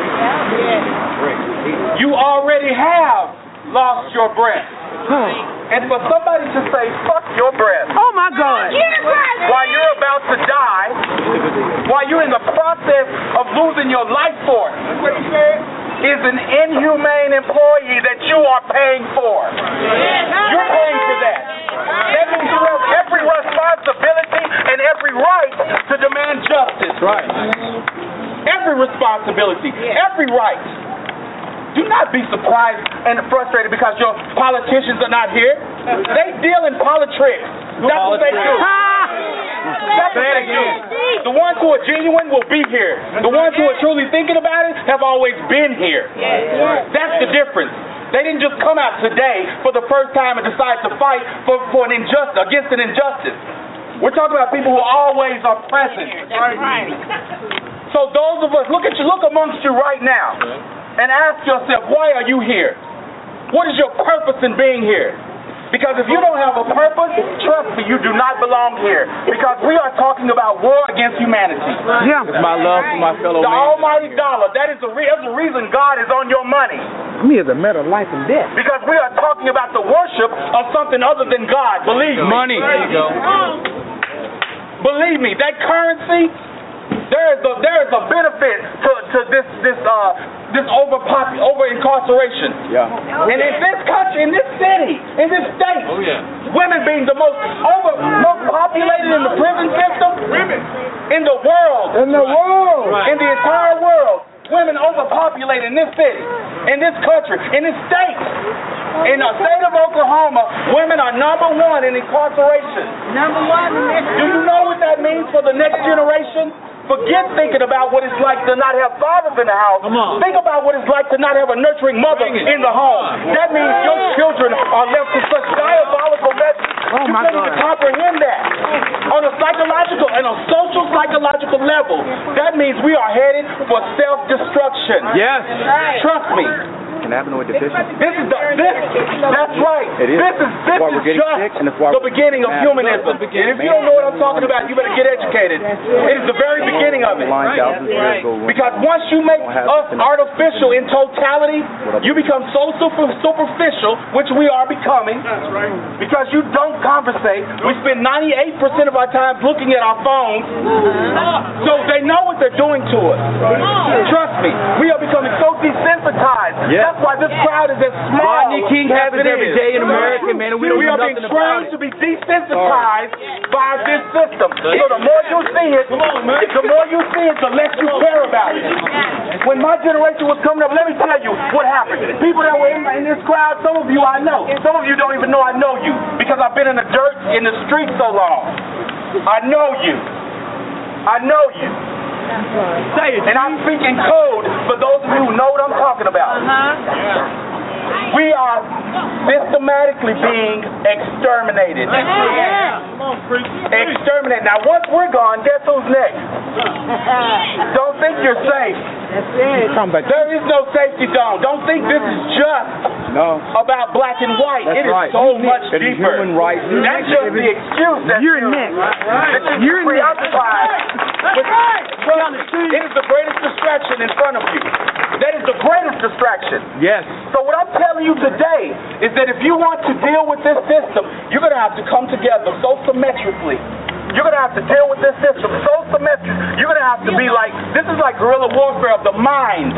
You already have lost your breath. And for somebody to say, fuck your breath. Oh, my God. While you're about to die, while you're in the process of losing your life force, is an inhumane employee that you are paying for. You're paying for that. responsibility and every right to demand justice. Right. Every responsibility, every right. Do not be surprised and frustrated because your politicians are not here. They deal in politics. That's what they do. That's what they do. The ones who are genuine will be here. The ones who are truly thinking about it have always been here. That's the difference. They didn't just come out today for the first time and decide to fight for an injustice, against an injustice. We're talking about people who always are present. So those of us, look amongst you right now and ask yourself, why are you here? What is your purpose in being here? Because if you don't have a purpose, trust me, you do not belong here. Because we are talking about war against humanity. Yeah. It's my love for my fellow man. The man. almighty dollar, that's the reason God is on your money. Me is a matter of life and death. Because we are talking about the worship of something other than God. Believe me. Money. There you go. Believe me, that currency, there is a benefit to this over incarceration. Yeah. And in this country, in this city, in this state, women being the most populated in the prison system, in the world, in the entire world, women overpopulated in this city, in this country, in this state. In the state of Oklahoma, women are number one in incarceration. Number one. Do you know what that means for the next generation? Forget thinking about what it's like to not have fathers in the house. Think about what it's like to not have a nurturing mother in the home. That means your children are left to such diabolical messages. You can't even comprehend that. On a psychological and a social psychological level, that means we are headed for self-destruction. Yes. Trust me. Cannabinoid deficiency. That's right. It is. This is just the beginning of humanism. And if you don't know what I'm talking about, you better get educated. It is the very beginning of it. Because once you make us artificial in totality, you become so superficial, which we are becoming, because you don't conversate. We spend 98% of our time looking at our phones, so they know what they're doing to us. Trust me, we are becoming so desensitized. That's why this crowd is as small. Rodney King happens every day in America, man, and we are being trained to be desensitized by this system. So the more you see it, the less you care about it. When my generation was coming up, let me tell you what happened. People that were in this crowd, some of you I know. Some of you don't even know I know you because I've been in the dirt, in the street so long. I know you. I know you. And I'm speaking code for those of you who know what I'm talking about. We are systematically being exterminated. Exterminated. Now, once we're gone, guess who's next? Don't think you're safe. There is no safety zone. Don't think this is just about black and white. It is so much deeper. That's just the excuse. You're next. You're preoccupied. It is the greatest distraction in front of you. That is the greatest distraction. Yes. So what I'm telling you today is that if you want to deal with this system, you're going to have to come together so symmetrically. You're going to have to deal with this system so symmetrically. You're going to have to be like, this is like guerrilla warfare of the mind.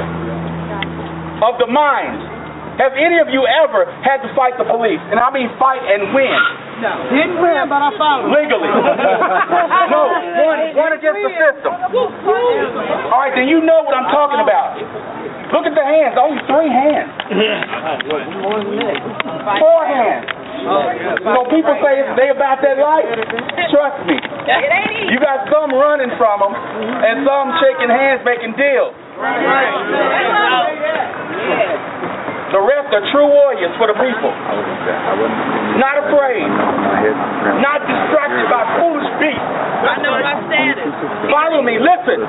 Of the mind. Have any of you ever had to fight the police? And I mean fight and win. No. Didn't win, but I fought legally. No, one against the system. All right, then you know what I'm talking about. Look at the hands, only 3 hands. 4 hands. So people say they about that life. Trust me. You got some running from them and some shaking hands making deals. The rest are true warriors for the people. Not afraid. Not distracted by foolish beasts. I know my status. Follow me, listen.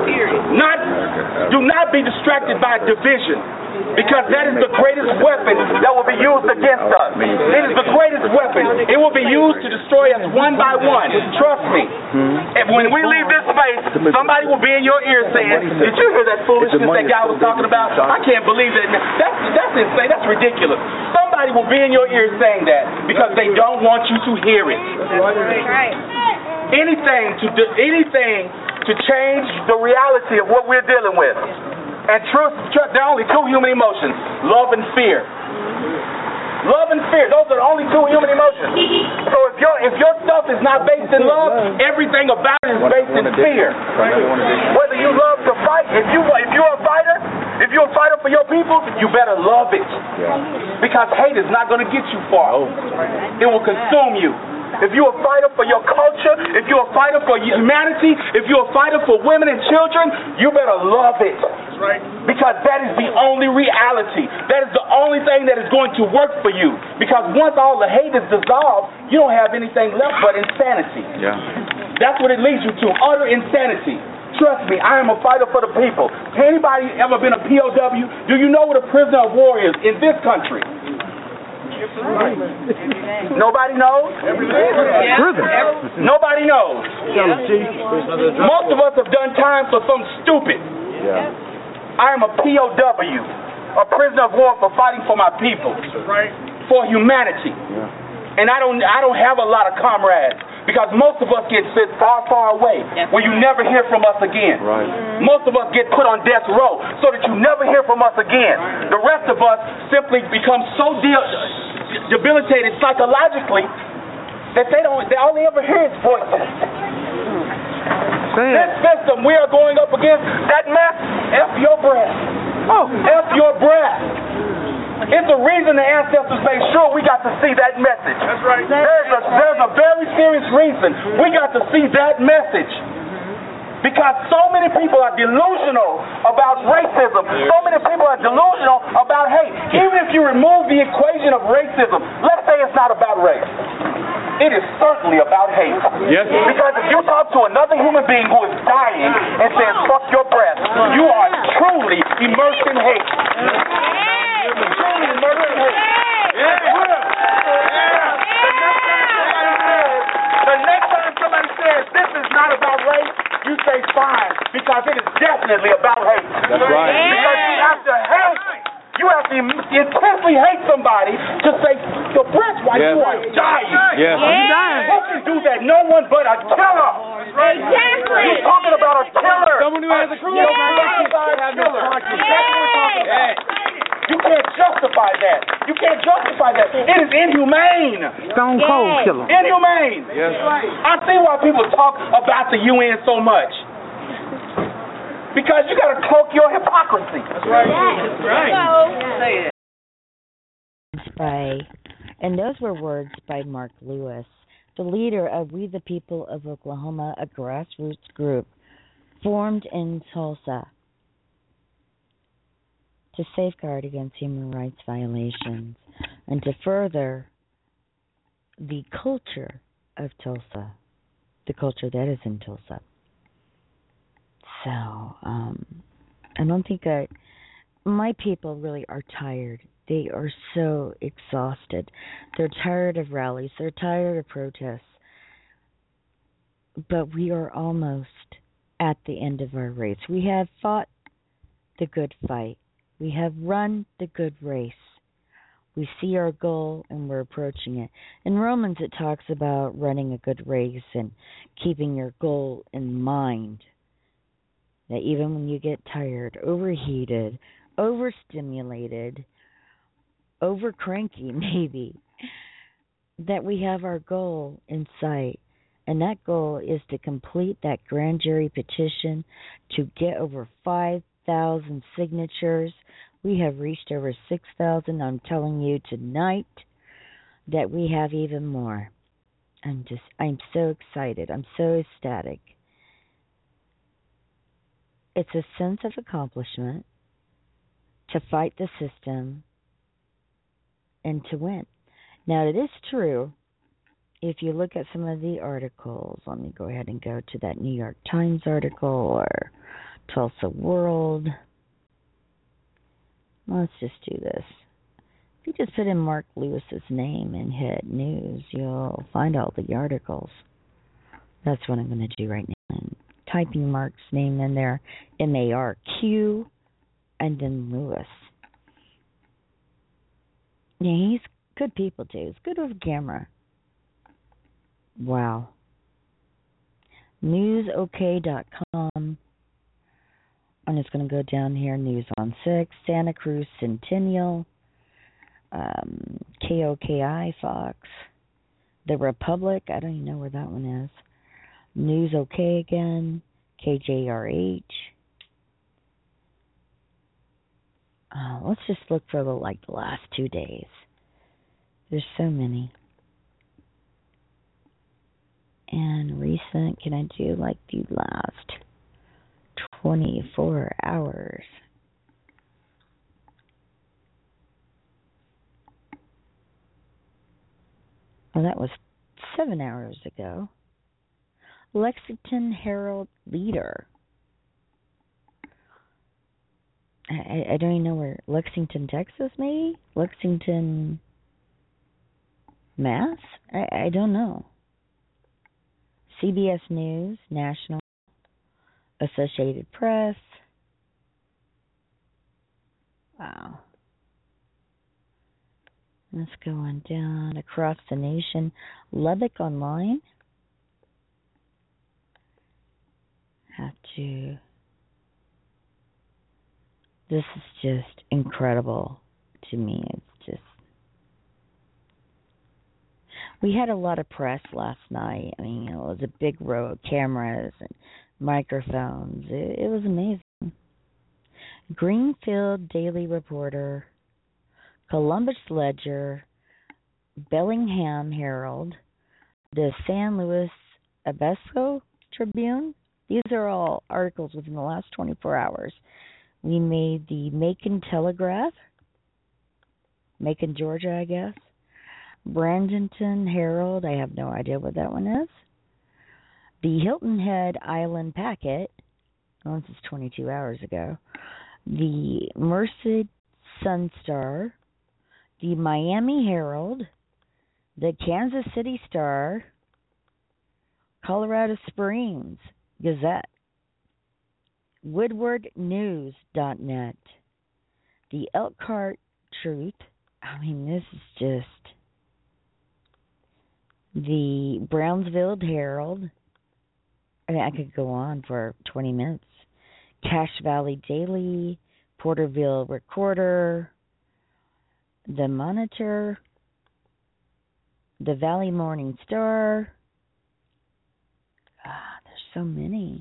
Do not be distracted by division. Because that is the greatest weapon that will be used against us. It is the greatest weapon. It will be used to destroy us one by one. Trust me. And when we leave this space, somebody will be in your ear saying, did you hear that foolishness that guy was talking about? I can't believe that. That's insane. That's ridiculous. Somebody will be in your ear saying that because they don't want you to hear it. Anything to change the reality of what we're dealing with. And truth, there are only 2 human emotions, love and fear. Love and fear, those are the only two human emotions. So if your stuff is not based in love, everything about it is based in fear. Whether you love to fight, if you're a fighter for your people, you better love it. Because hate is not going to get you far. It will consume you. If you're a fighter for your culture, if you're a fighter for humanity, if you're a fighter for women and children, you better love it. Because that is the only reality. That is the only thing that is going to work for you. Because once all the hate is dissolved, you don't have anything left but insanity. That's what it leads you to, utter insanity. Trust me, I am a fighter for the people. Anybody ever been a POW? Do you know what a prisoner of war is in this country? Nobody knows? Nobody knows. Most of us have done time for something stupid. I am a POW, a prisoner of war for fighting for my people, for humanity. And I don't have a lot of comrades because most of us get sent far, far away where you never hear from us again. Most of us get put on death row so that you never hear from us again. The rest of us simply become so debilitated psychologically that all they ever hear is voices. This system we are going up against, that mess, F your breath. F your breath. It's the reason the ancestors made sure we got to see that message. That's right. There's a very serious reason we got to see that message. Because so many people are delusional about racism. So many people are delusional about hate. Even if you remove the equation of racism, let's say it's not about race. It is certainly about hate. Because if you talk to another human being who is dying and says, fuck your breath, you are truly immersed in hate. Truly immersed in hate. The next time somebody says, this is not about race, you say fine, because it is definitely about hate. That's right. Because you have to hate. You have to intensely hate somebody to say your breath while you are dying. Who can do that? No one but a killer. Exactly. You're talking about a killer. Someone who has a killer. You can't justify that. You can't justify that. It is inhumane. Stone cold killer. Inhumane. I see why people talk about the UN so much. Because you got to cloak your hypocrisy. That's right. That's right. And those were words by Mark Lewis, the leader of We the People of Oklahoma, a grassroots group formed in Tulsa to safeguard against human rights violations and to further the culture of Tulsa, the culture that is in Tulsa. So, I don't think my people really are tired. They are so exhausted. They're tired of rallies. They're tired of protests. But we are almost at the end of our race. We have fought the good fight. We have run the good race. We see our goal and we're approaching it. In Romans, it talks about running a good race and keeping your goal in mind. That even when you get tired, overheated, overstimulated, overcranky maybe, that we have our goal in sight. And that goal is to complete that grand jury petition to get over 5,000 signatures. We have reached over 6,000. I'm telling you tonight that we have even more. I'm so excited. I'm so ecstatic. It's a sense of accomplishment to fight the system and to win. Now, it is true, if you look at some of the articles, let me go ahead and go to that New York Times article or Tulsa World. Let's just do this. If you just put in Mark Lewis's name and hit news, you'll find all the articles. That's what I'm going to do right now. I'm typing Mark's name in there, M-A-R-Q, and then Lewis. Yeah, he's good people too. He's good with a camera. Wow. Newsok.com. I'm just going to go down here. News on 6. Santa Cruz Centennial. KOKI, Fox. The Republic, I don't even know where that one is. News OK again. KJRH. Let's just look for the last 2 days. There's so many. And recent, can I do the last 24 hours? Oh, that was 7 hours ago. Lexington Herald Leader. I don't even know where. Lexington, Texas, maybe? Lexington, Mass? I don't know. CBS News, National, Associated Press. Wow. Let's go on down across the nation. Lubbock Online. This is just incredible to me. It's just. We had a lot of press last night. I mean, it was a big row of cameras and microphones. It was amazing. Greenfield Daily Reporter, Columbus Ledger, Bellingham Herald, the San Luis Obispo Tribune. These are all articles within the last 24 hours. We made the Macon Telegraph, Macon, Georgia, I guess. Bradenton Herald, I have no idea what that one is. The Hilton Head Island Packet, this is 22 hours ago. The Merced Sun Star, the Miami Herald, the Kansas City Star, Colorado Springs Gazette, WoodwardNews.net, the Elkhart Truth. I mean, this is just the Brownsville Herald. I mean, I could go on for 20 minutes. Cache Valley Daily, Porterville Recorder, the Monitor, the Valley Morning Star. There's so many.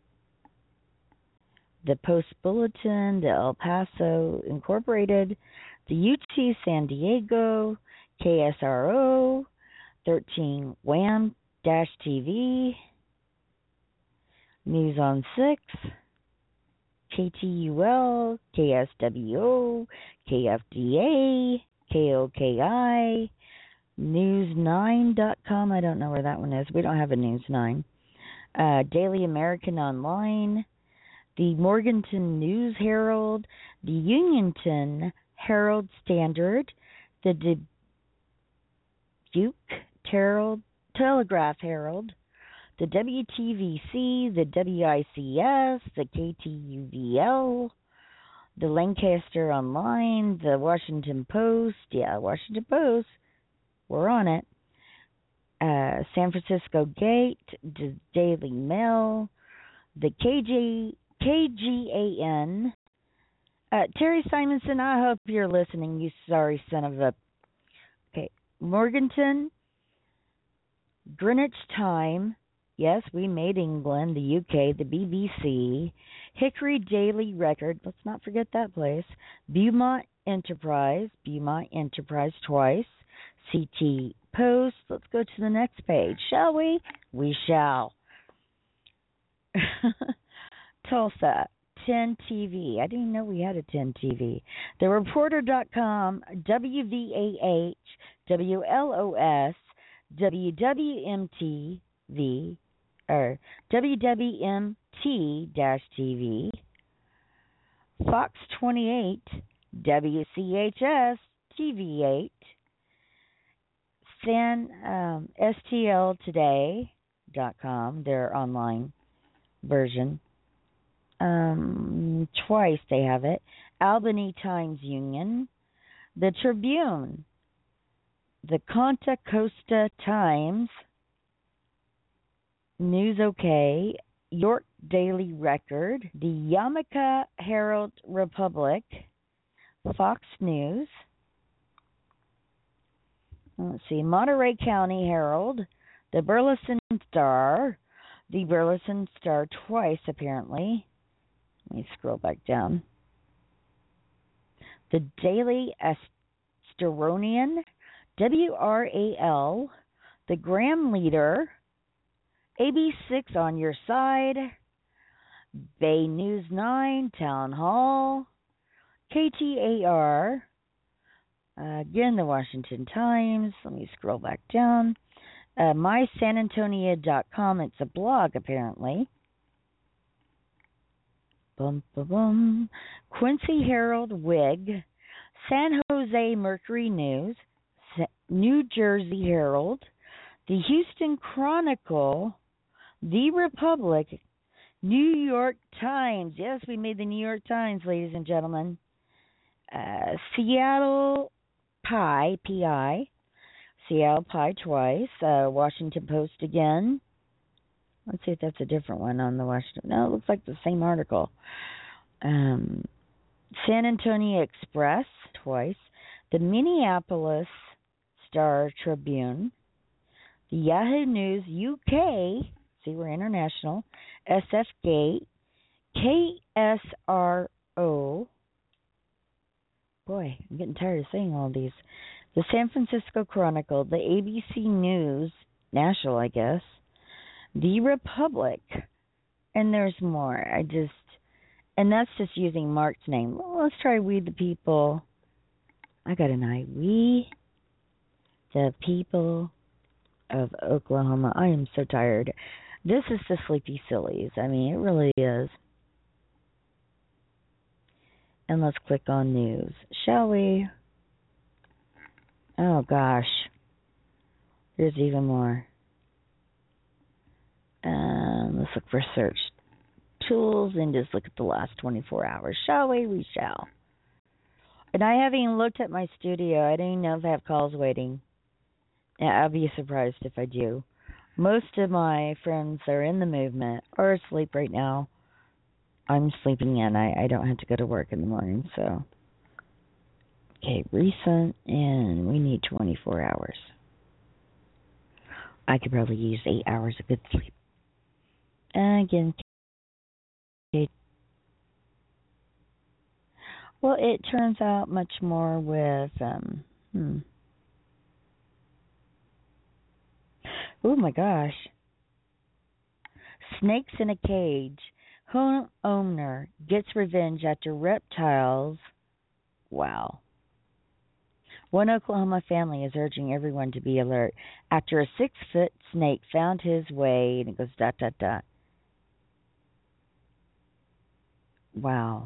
The Post Bulletin, the El Paso Incorporated, the UT San Diego, KSRO, 13 Wham-TV, News on 6, KTUL, KSWO, KFDA, KOKI, News9.com. I don't know where that one is. We don't have a News9. Daily American Online, the Morganton News Herald, the Unionton Herald Standard, the Dubuque Telegraph Herald, the WTVC, the WICS, the KTUVL, the Lancaster Online, the Washington Post. Yeah, Washington Post. We're on it. San Francisco Gate, the Daily Mail, the KGAN. Terry Simonson, I hope you're listening, you sorry son of a... Okay, Morganton, Greenwich Time. Yes, we made England, the UK, the BBC, Hickory Daily Record. Let's not forget that place. Beaumont Enterprise twice. CT Post. Let's go to the next page, shall we? We shall. Tulsa, 10 TV. I didn't know we had a 10 TV. TheReporter.com, WVAH, WLOS, WWMT-TV, or WWMT-TV, Fox 28, WCHS TV8, STLtoday.com, their online version. Twice they have it. Albany Times Union, the Tribune, the Contra Costa Times, News OK, York Daily Record, the Yamaka Herald Republic, Fox News, let's see, Monterey County Herald, the Burleson Star twice apparently. Let me scroll back down. The Daily Astronomian, WRAL, the Graham Leader, AB6 on your side, Bay News 9, Town Hall, KTAR, again the Washington Times. Let me scroll back down. MySanAntonio.com, it's a blog apparently. Bum, bum, bum. Quincy Herald Whig, San Jose Mercury News, New Jersey Herald, the Houston Chronicle, the Republic, New York Times. Yes, we made the New York Times, ladies and gentlemen. Seattle Pie, P-I. Seattle Pie twice. Washington Post again. Let's see if that's a different one on the Washington. No, it looks like the same article. San Antonio Express twice. The Minneapolis Star Tribune. The Yahoo News UK. See, we're international. SF Gate. KSRO. Boy, I'm getting tired of saying all these. The San Francisco Chronicle. The ABC News. National, I guess. The Republic. And there's more. And that's just using Mark's name. Well, let's try We the People. I got an I. We the People of Oklahoma. I am so tired. This is the Sleepy Sillies. I mean, it really is. And let's click on news, shall we? Oh, gosh. There's even more. Let's look for search tools and just look at the last 24 hours. Shall we? We shall. And I haven't even looked at my studio. I don't even know if I have calls waiting. I'll be surprised if I do. Most of my friends are in the movement or asleep right now. I'm sleeping in. I don't have to go to work in the morning, so. Okay, recent, and we need 24 hours. I could probably use 8 hours of good sleep. And again, okay. Well, it turns out much more with, oh my gosh. Snakes in a cage. Homeowner gets revenge after reptiles. Wow. One Oklahoma family is urging everyone to be alert after a 6-foot snake found his way, and it goes ... Wow.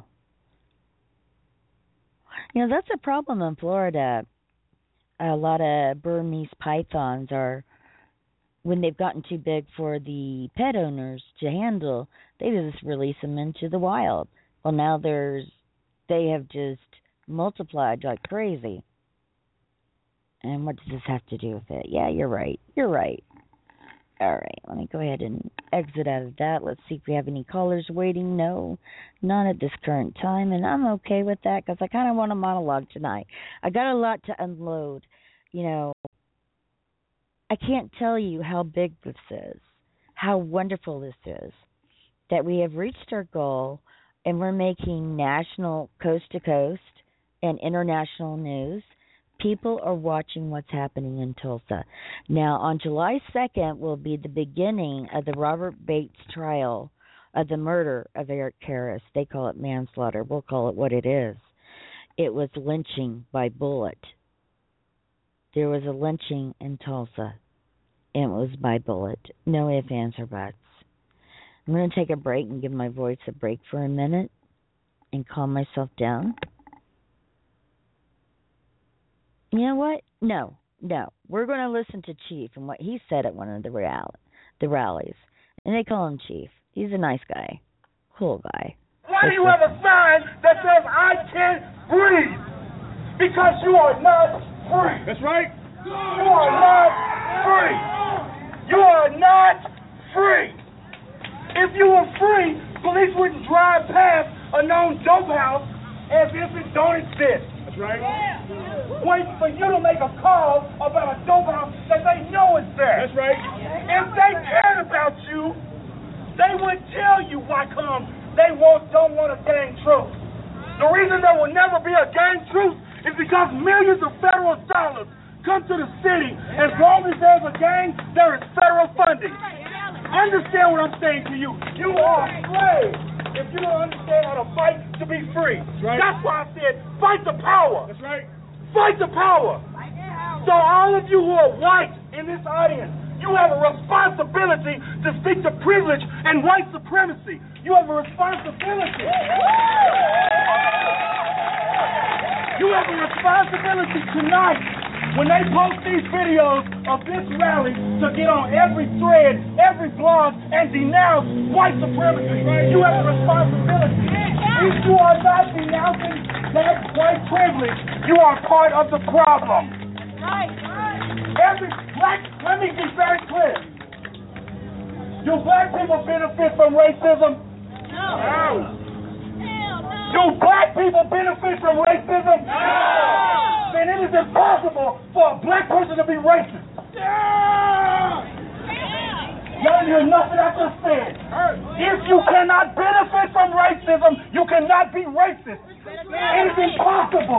You know, that's a problem in Florida. A lot of Burmese pythons are, when they've gotten too big for the pet owners to handle, they just release them into the wild. Well, now they have just multiplied like crazy. And what does this have to do with it? Yeah, you're right. You're right. All right, let me go ahead and exit out of that. Let's see if we have any callers waiting. No, none at this current time, and I'm okay with that because I kind of want a monologue tonight. I got a lot to unload. You know, I can't tell you how big this is, how wonderful this is, that we have reached our goal and we're making national, coast-to-coast and international news. People are watching what's happening in Tulsa. Now, on July 2nd will be the beginning of the Robert Bates trial of the murder of Eric Karras. They call it manslaughter. We'll call it what it is. It was lynching by bullet. There was a lynching in Tulsa, and it was by bullet. No ifs, ands, or buts. I'm going to take a break and give my voice a break for a minute and calm myself down. You know what? No. We're going to listen to Chief and what he said at one of the rallies. And they call him Chief. He's a nice guy. Cool guy. Why do you have a sign that says, I can't breathe? Because you are not free. That's right. You are not free. You are not free. If you were free, police wouldn't drive past a known dope house as if it don't exist. That's right. Wait for you to make a call about a dope house that they know is there. That's right. If they cared about you, they would tell you why come they don't want a gang truce. The reason there will never be a gang truce is because millions of federal dollars come to the city. As long as there's a gang, there is federal funding. Understand what I'm saying to you. You are slaves if you don't understand how to fight to be free. Right. That's why I said fight the power. That's right. Fight the power. So all of you who are white in this audience, you have a responsibility to speak to privilege and white supremacy. You have a responsibility. You have a responsibility tonight when they post these videos of this rally to get on every thread, every blog, and denounce white supremacy. You have a responsibility. If you are not denouncing that white privilege, you are part of the problem. Let me be very clear. Do black people benefit from racism? No. Do black people benefit from racism? No. Then it is impossible for a black person to be racist. Y'all didn't hear nothing I just said. If you cannot benefit from racism, you cannot be racist. It is impossible.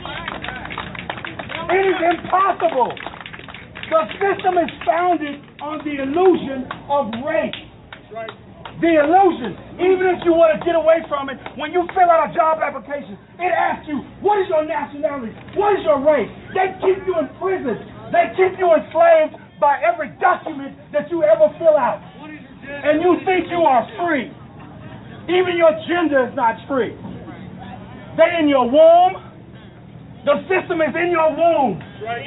It is impossible. The system is founded on the illusion of race. The illusion. Even if you want to get away from it, when you fill out a job application, it asks you, what is your nationality? What is your race? They keep you in prison. They keep you enslaved by every document that you ever fill out. And you think you are free. Even your gender is not free. They in your womb. The system is in your womb.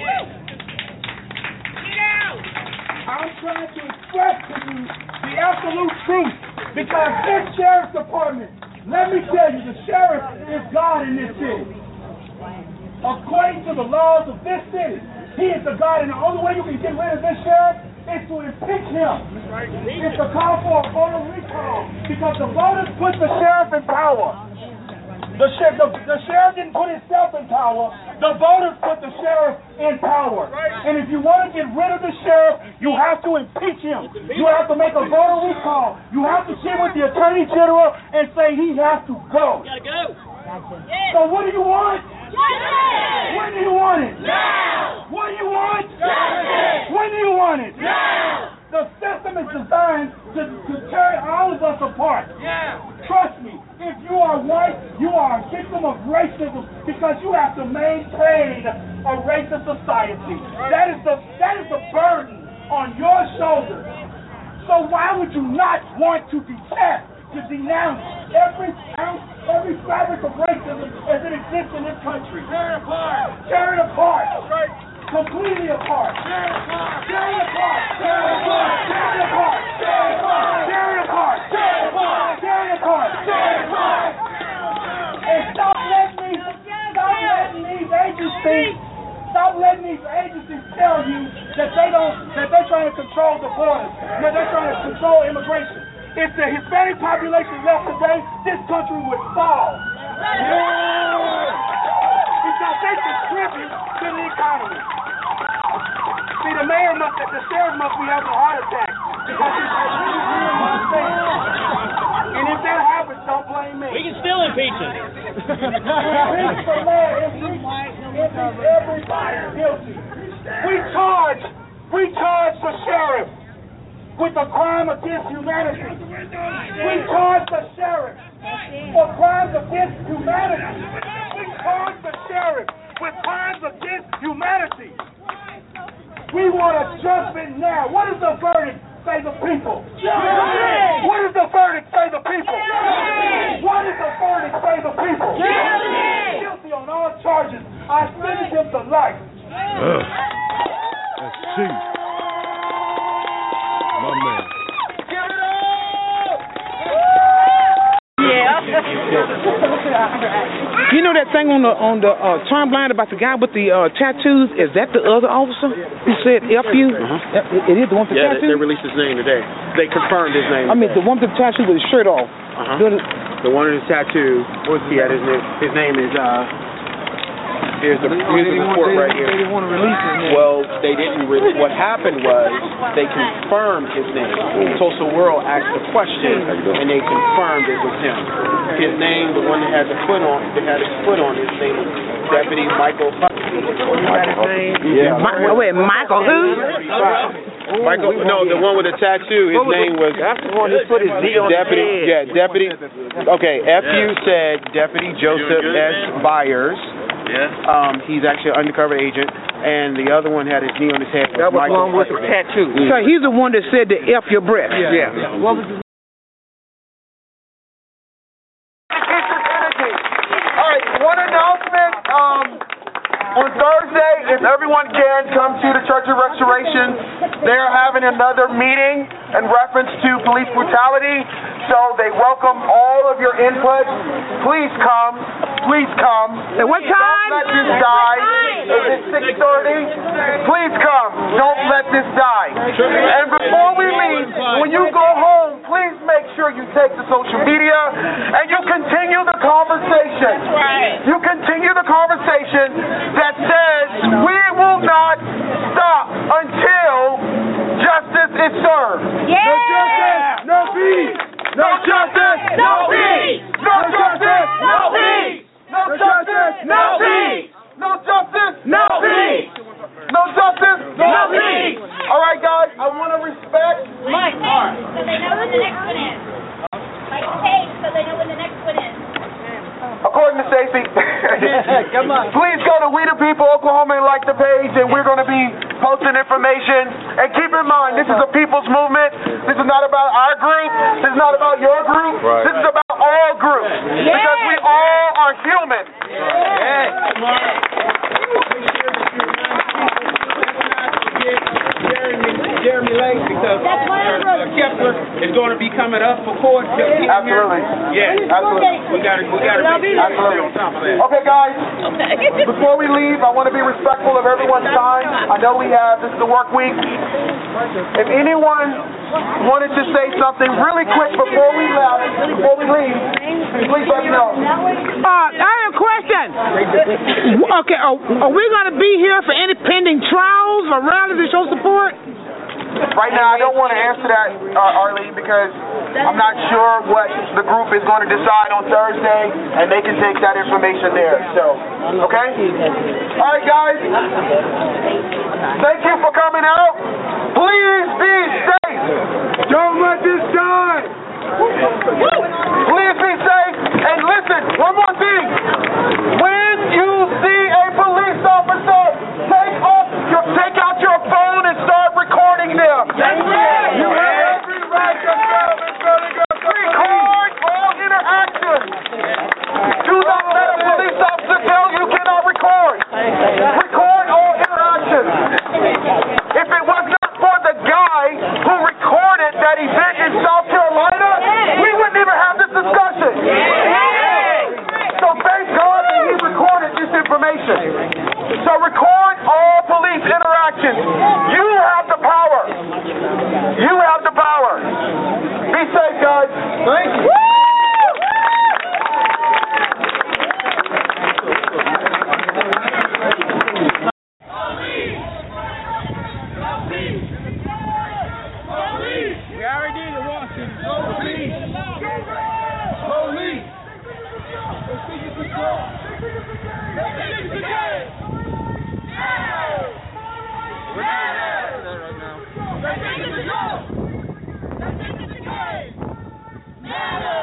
I'm trying to express to you the absolute truth because this sheriff's department, let me tell you, the sheriff is God in this city. According to the laws of this city, he is the God, and the only way you can get rid of this sheriff is to impeach him. It's to call for a voter recall because the voters put the sheriff in power. The sheriff didn't put himself in power. The voters put the sheriff in power. And if you want to get rid of the sheriff, you have to impeach him. You have to make a voter recall. You have to sit with the attorney general and say he has to go. So what do you want? When do you want it? Now. What do you want? When do you want it? Now. The system is designed to tear all of us apart. Trust me, if you are white, you are a victim of racism because you have to maintain a racist society. That is the burden on your shoulders. So why would you not want to detest, to denounce every fabric of racism as it exists in this country? Tear it apart. Tear it apart. Completely apart. Tear it apart. Tear it apart. Tear it apart. Tear it apart. Tear it apart. Tear it apart. Tear it apart. Tear it apart. Tear it apart. And stop letting these agencies tell you that they're trying to control the borders, that they're trying to control immigration. If the Hispanic population left today, this country would fall. Because they contribute to the economy. See, the sheriff must be having a heart attack because he's and if that happens, don't blame me. We can still impeach him. Impeach for land. Impeach everybody guilty. We charge the sheriff with a crime against humanity. We charge the sheriff for crimes against humanity. We charge the sheriff with crimes against humanity. We want a judgment now. What is the verdict? Say the people. What is the verdict? Say the people. What is the verdict? Say the people. Guilty on all charges. I sentence him to life. That's cheap. My man. You know that thing on the timeline about the guy with the tattoos? Is that the other officer who said F you? It is the one with the tattoos? They released his name today. They confirmed his name. I mean, the one with the tattoo with his shirt off. The one with his tattoo. He had his name is Here's the report right here. They didn't want to release his name. Well, they didn't. What happened was they confirmed his name. Tulsa World asked the question, and they confirmed it was him. His name, the one that had his foot on, his name was Deputy Michael Hudson. Yeah. Wait, Michael who? Michael, no, the one with the tattoo. His name was. That's the one who put his knee on Deputy. his head. Yeah, Deputy. Okay, FU said Deputy Joseph S. Byers. Yeah. He's actually an undercover agent, and the other one had his knee on his head. That was Michael along with the tattoo. So he's the one that said to F your breath. Yeah. What was his All right, one announcement. On Thursday, if everyone can, come to the Church of Restoration. They're having another meeting in reference to police brutality, so they welcome all of your input. Please come. Please come. At what time? Don't let this die. Is it 6:30? Please come. Don't let this die. And before we leave, when you go home, please make sure you take to social media and you continue the conversation. You continue the conversation that says we will not stop until justice is served. Yeah. No justice, no peace. No justice, no peace. No justice, no peace. No justice, no peace. No justice, no peace. No justice, no peace. All right, guys, I want to respect Mike, so they know when the next one is. Like tape, so they know when the next one is. According to Stacey, come on. Please go to We the People Oklahoma and like the page, and we're going to be posting information. And keep in mind, this is a people's movement. This is not about our group. This is not about your group. Right. This is about all groups. Because we all are human. Jeremy Lake, because Kepler is going to be coming up for court. Absolutely. Yeah, absolutely. We got to be on top of that. Okay, guys. Before we leave, I want to be respectful of everyone's time. I know this is the work week. If anyone wanted to say something really quick before we leave, please let me know. I have a question. Okay, are we going to be here for any pending trials or rallies to show support? Right now, I don't want to answer that, Arlene, because I'm not sure what the group is going to decide on Thursday, and they can take that information there. So, okay? All right, guys. Thank you for coming out. Please be safe. Don't let this die. Please be safe. And listen, one more thing. When you see a police officer, take out your phone and start recording them. That's right. You have every right to film and record all interactions. Do not let a police officer tell you cannot record. Record all interactions. If it was not for the guy who recorded that event in South Carolina, we wouldn't even have this discussion. So thank God that he recorded this information. So record all police interactions. You have the power. You have the power. Be safe, guys. Thank you. We already did it, Washington. Go police. Police. Matter!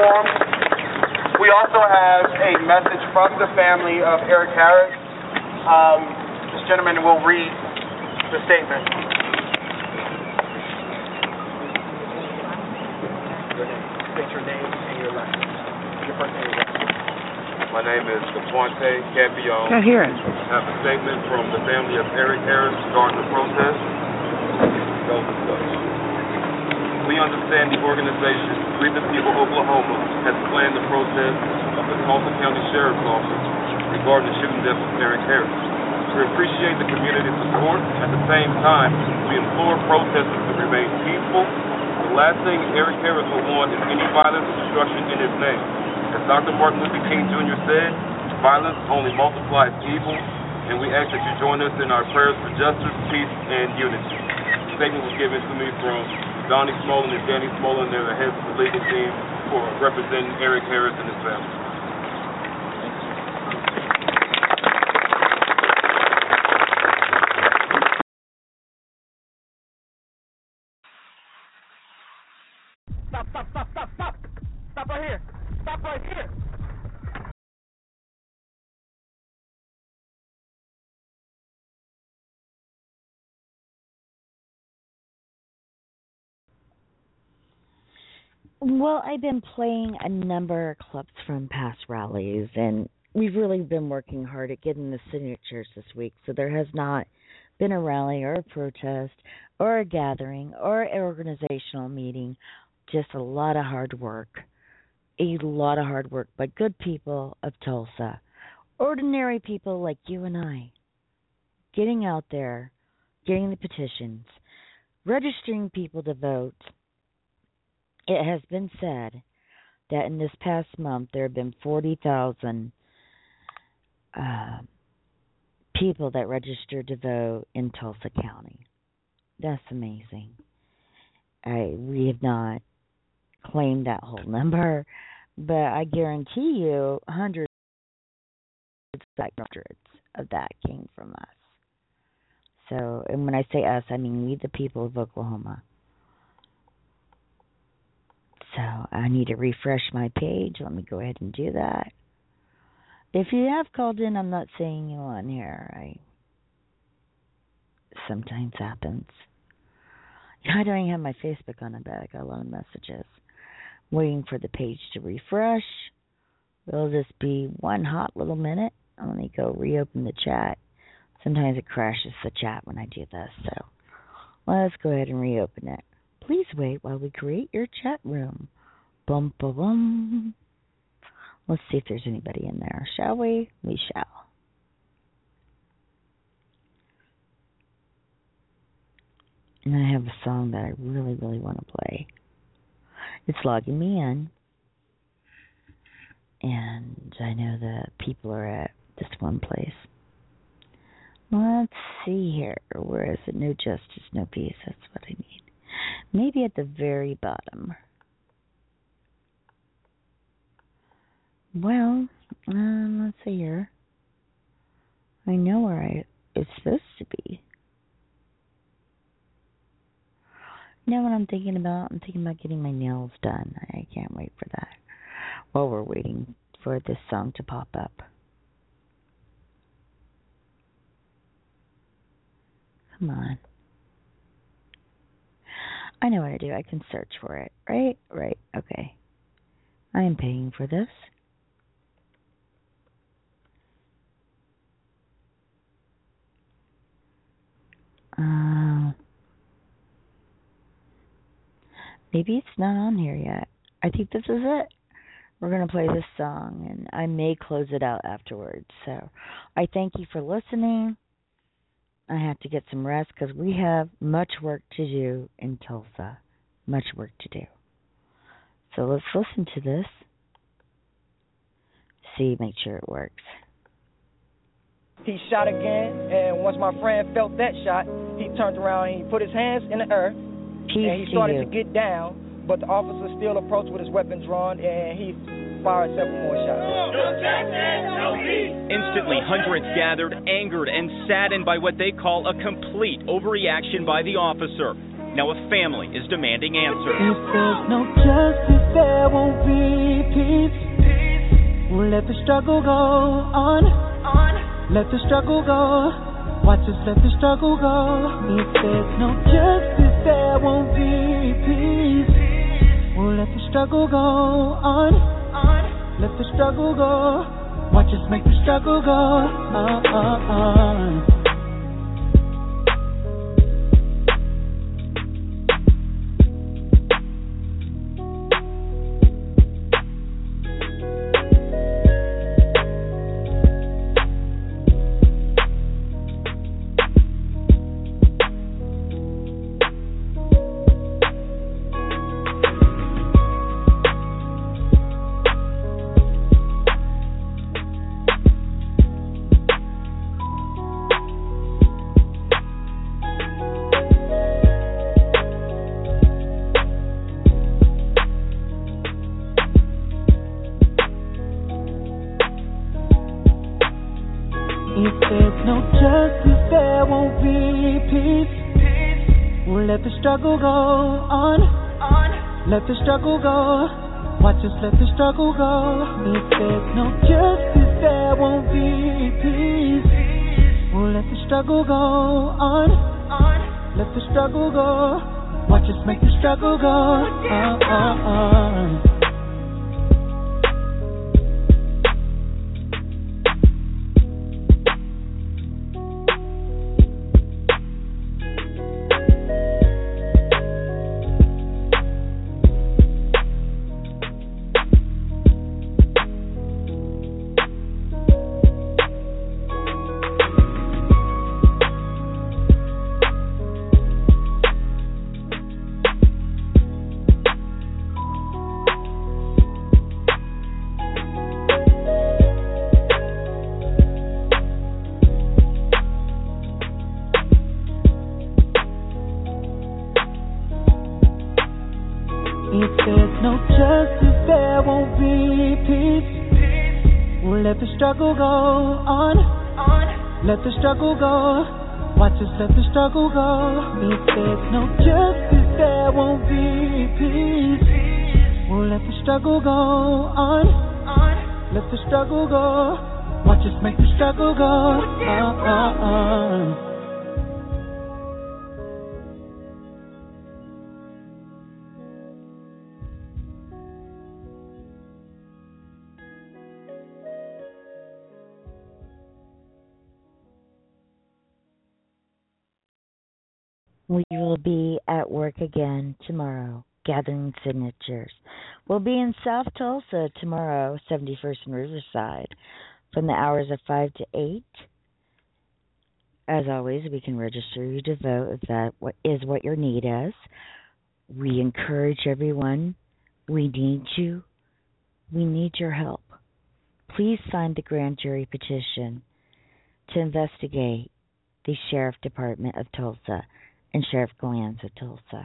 forum. We also have a message from the family of Eric Harris. This gentleman will read the statement. State your name and your last name. Your first name. My name is Caponte Campion. Can't hear it. I have a statement from the family of Eric Harris regarding the protest. Goes as such. We understand the organization, We the People Oklahoma, has planned the protest of the Tulsa County Sheriff's Office regarding the shooting death of Eric Harris. We appreciate the community's support. At the same time, we implore protesters to remain peaceful. The last thing Eric Harris will want is any violence or destruction in his name. As Dr. Martin Luther King Jr. said, violence only multiplies evil, and we ask that you join us in our prayers for justice, peace, and unity. The statement was given to me from Donnie Smolin and Danny Smolin. They're the heads of the legal team for representing Eric Harris and his family. Stop right here. Stop right here. Well, I've been playing a number of clips from past rallies, and we've really been working hard at getting the signatures this week, so there has not been a rally or a protest or a gathering or an organizational meeting, just a lot of hard work. A lot of hard work by good people of Tulsa, ordinary people like you and I, getting out there, getting the petitions, registering people to vote. It has been said that in this past month there have been 40,000 people that registered to vote in Tulsa County. That's amazing. We have not claimed that whole number, but I guarantee you hundreds of that came from us. So, and when I say us, I mean we the people of Oklahoma. So I need to refresh my page. Let me go ahead and do that. If you have called in, I'm not saying you on here. Sometimes happens. I don't even have my Facebook on. I bet I got a lot of messages. Waiting for the page to refresh. It'll just be one hot little minute. Let me go reopen the chat. Sometimes it crashes the chat when I do this, so let's go ahead and reopen it. Please wait while we create your chat room. Bum, bum, bum. Let's see if there's anybody in there, shall we? We shall. And I have a song that I really, really want to play. It's logging me in. And I know that people are at this one place. Let's see here. Where is it? No justice, no peace. That's what I need. Maybe at the very bottom. Well, let's see here. I know where it's supposed to be. You know what I'm thinking about? I'm thinking about getting my nails done. I can't wait for that. While we're waiting for this song to pop up. Come on. I know what to do. I can search for it. Right? Right. Okay. I am paying for this. Maybe it's not on here yet. I think this is it. We're going to play this song, and I may close it out afterwards. So I thank you for listening. I have to get some rest because we have much work to do in Tulsa. Much work to do. So let's listen to this. See, make sure it works. He shot again, and once my friend felt that shot, he turned around and he put his hands in the earth, and he started to get down, but the officer still approached with his weapon drawn, and he fired several more shots. Instantly, hundreds gathered, angered and saddened by what they call a complete overreaction by the officer. Now a family is demanding answers. If there's no justice, there won't be peace. We'll let the struggle go on. Let the struggle go. Watch us let the struggle go. If there's no justice, there won't be peace. We'll let the struggle go on. Let the struggle go. Watch us make the struggle go on. If there's no justice, there won't be peace. We'll let the struggle go on. Let the struggle go. Watch us let the struggle go. If there's no justice, there won't be peace. We'll let the struggle go on. Let the struggle go. Watch us make the struggle go on. If there's no justice, there won't be peace. We'll let the struggle go on. Let the struggle go. Watch us let the struggle go. If there's no justice, there won't be peace. We'll let the struggle go on. Let the struggle go. Watch us make the struggle go on. We will be at work again tomorrow, gathering signatures. We'll be in South Tulsa tomorrow, 71st and Riverside, from the hours of 5 to 8. As always, we can register you to vote if that is what your need is. We encourage everyone. We need you. We need your help. Please sign the grand jury petition to investigate the Sheriff Department of Tulsa and Sheriff Glanz of Tulsa.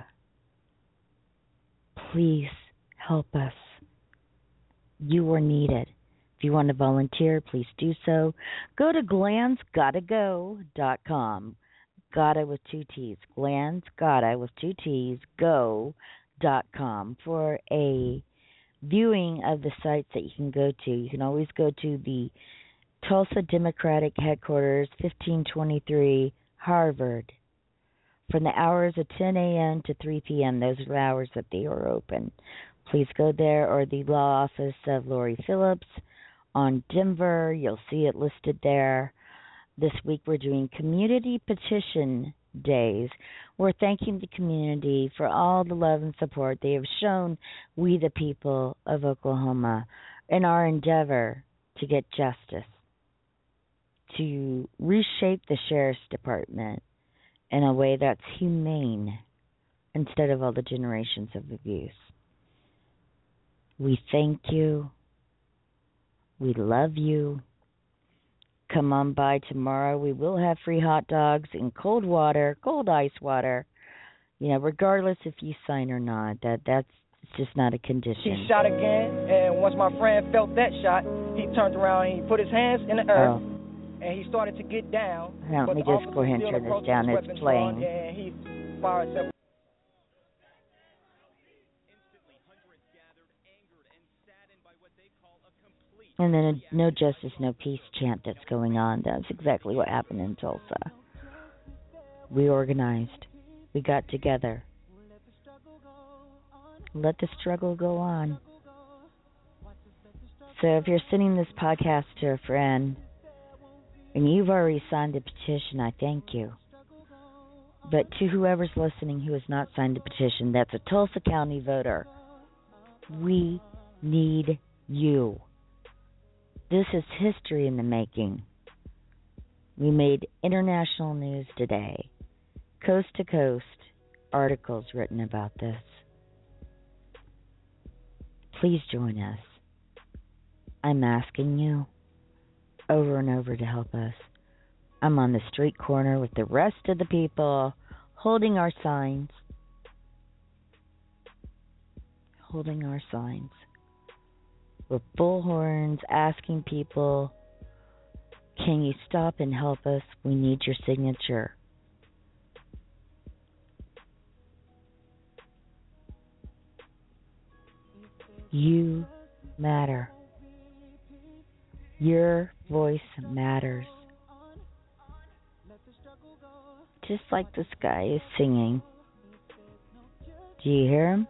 Please help us. You are needed. If you want to volunteer, please do so. Go to GlanzGottaGo.com. Gotta with 2 T's. GlanzGotta with 2 T's. Go.com for a viewing of the sites that you can go to. You can always go to the Tulsa Democratic Headquarters, 1523 Harvard, from the hours of 10 a.m. to 3 p.m. Those are the hours that they are open. Please go there, or the law office of Lori Phillips on Denver. You'll see it listed there. This week we're doing Community Petition Days. We're thanking the community for all the love and support they have shown we the people of Oklahoma in our endeavor to get justice, to reshape the Sheriff's Department in a way that's humane instead of all the generations of abuse. We thank you. We love you. Come on by tomorrow. We will have free hot dogs and cold water, cold ice water. You know, regardless if you sign or not, that's just not a condition. He shot again, and once my friend felt that shot, he turned around and he put his hands in the earth. And he started to get down. Let me just go ahead and turn this down. It's playing. And he fired several. And then a no justice, no peace chant that's going on. That's exactly what happened in Tulsa. We organized. We got together. Let the struggle go on. So if you're sending this podcast to a friend and you've already signed the petition, I thank you. But to whoever's listening who has not signed the petition, that's a Tulsa County voter. We need you. This is history in the making. We made international news today. Coast to coast articles written about this. Please join us. I'm asking you over and over to help us. I'm on the street corner with the rest of the people holding our signs. Holding our signs. With bullhorns asking people, can you stop and help us? We need your signature. You matter. Your voice matters. Just like this guy is singing. Do you hear him?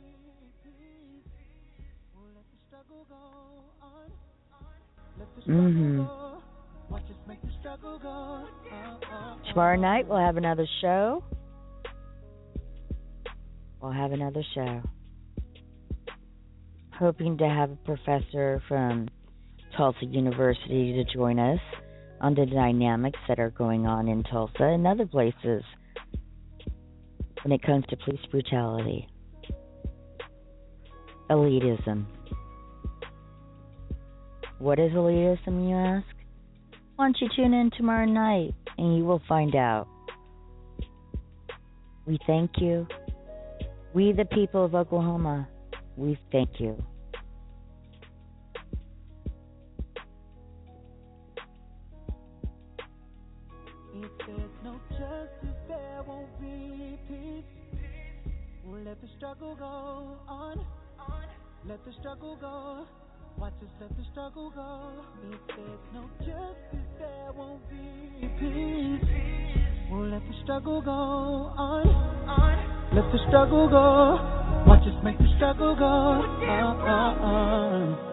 Tomorrow night we'll have another show. Hoping to have a professor from Tulsa University to join us on the dynamics that are going on in Tulsa and other places when it comes to police brutality. Elitism. What is elitism, you ask? Why don't you tune in tomorrow night and you will find out. We thank you. We, the people of Oklahoma, we thank you. If there's no justice, there won't be peace. We'll let the struggle go on. Let the struggle go. Watch us let the struggle go. If there's no justice, there won't be peace. We'll let the struggle go on. Let the struggle go. Watch us make the struggle go on.